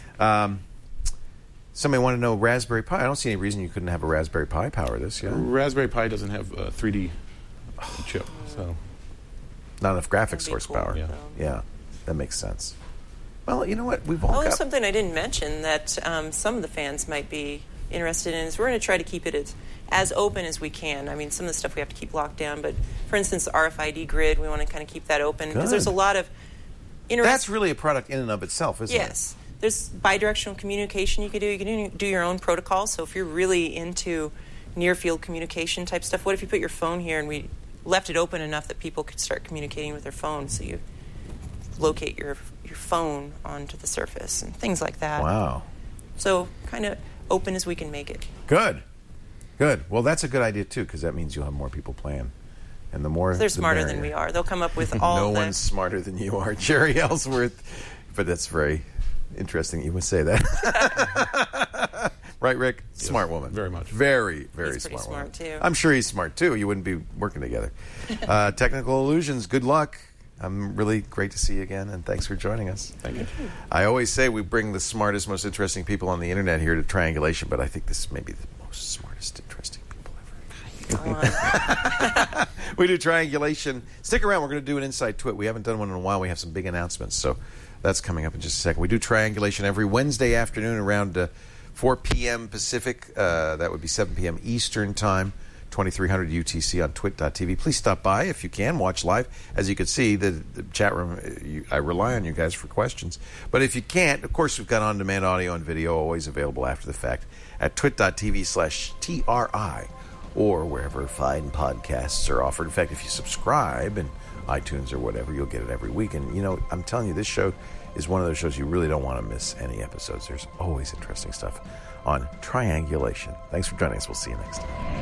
Somebody wanted to know Raspberry Pi. I don't see any reason you couldn't have a Raspberry Pi power this. Yeah, Raspberry Pi doesn't have a 3D chip, so not enough graphics horsepower. Cool. Yeah, that makes sense. Well, you know what? We've all got something I didn't mention that some of the fans might be interested in is we're going to try to keep it as open as we can. I mean, some of the stuff we have to keep locked down, but for instance, the RFID grid, we want to kind of keep that open because there's a lot of That's really a product in and of itself, isn't it? Yes. There's bidirectional communication you can do. You can do your own protocol. So if you're really into near-field communication type stuff, what if you put your phone here and we left it open enough that people could start communicating with their phone? So you locate your phone onto the surface and things like that. Wow. So kind of open as we can make it. Good. Well, that's a good idea, too, because that means you'll have more people playing. And the more they're smarter than we are. They'll come up with all No one's smarter than you are, Jerry Ellsworth. But that's very interesting you would say that. Right, Rick? Yes, smart woman. Very much. Very, he's very smart woman. He's pretty smart, too. I'm sure he's smart, too. You wouldn't be working together. Technical Illusions, good luck. I'm really great to see you again, and thanks for joining us. Thank you. I always say we bring the smartest, most interesting people on the internet here to Triangulation, but I think this may be the most smartest, interesting people ever. We do Triangulation. Stick around. We're going to do an Inside Twit. We haven't done one in a while. We have some big announcements, so that's coming up in just a second. We do Triangulation every Wednesday afternoon around 4 p.m. Pacific. That would be 7 p.m. Eastern Time. 2300 UTC on twit.tv. Please stop by if you can. Watch live. As you can see, the chat room, I rely on you guys for questions. But if you can't, of course, we've got on-demand audio and video always available after the fact at twit.tv/TRI or wherever fine podcasts are offered. In fact, if you subscribe in iTunes or whatever, you'll get it every week. And, you know, I'm telling you, this show is one of those shows you really don't want to miss any episodes. There's always interesting stuff on Triangulation. Thanks for joining us. We'll see you next time.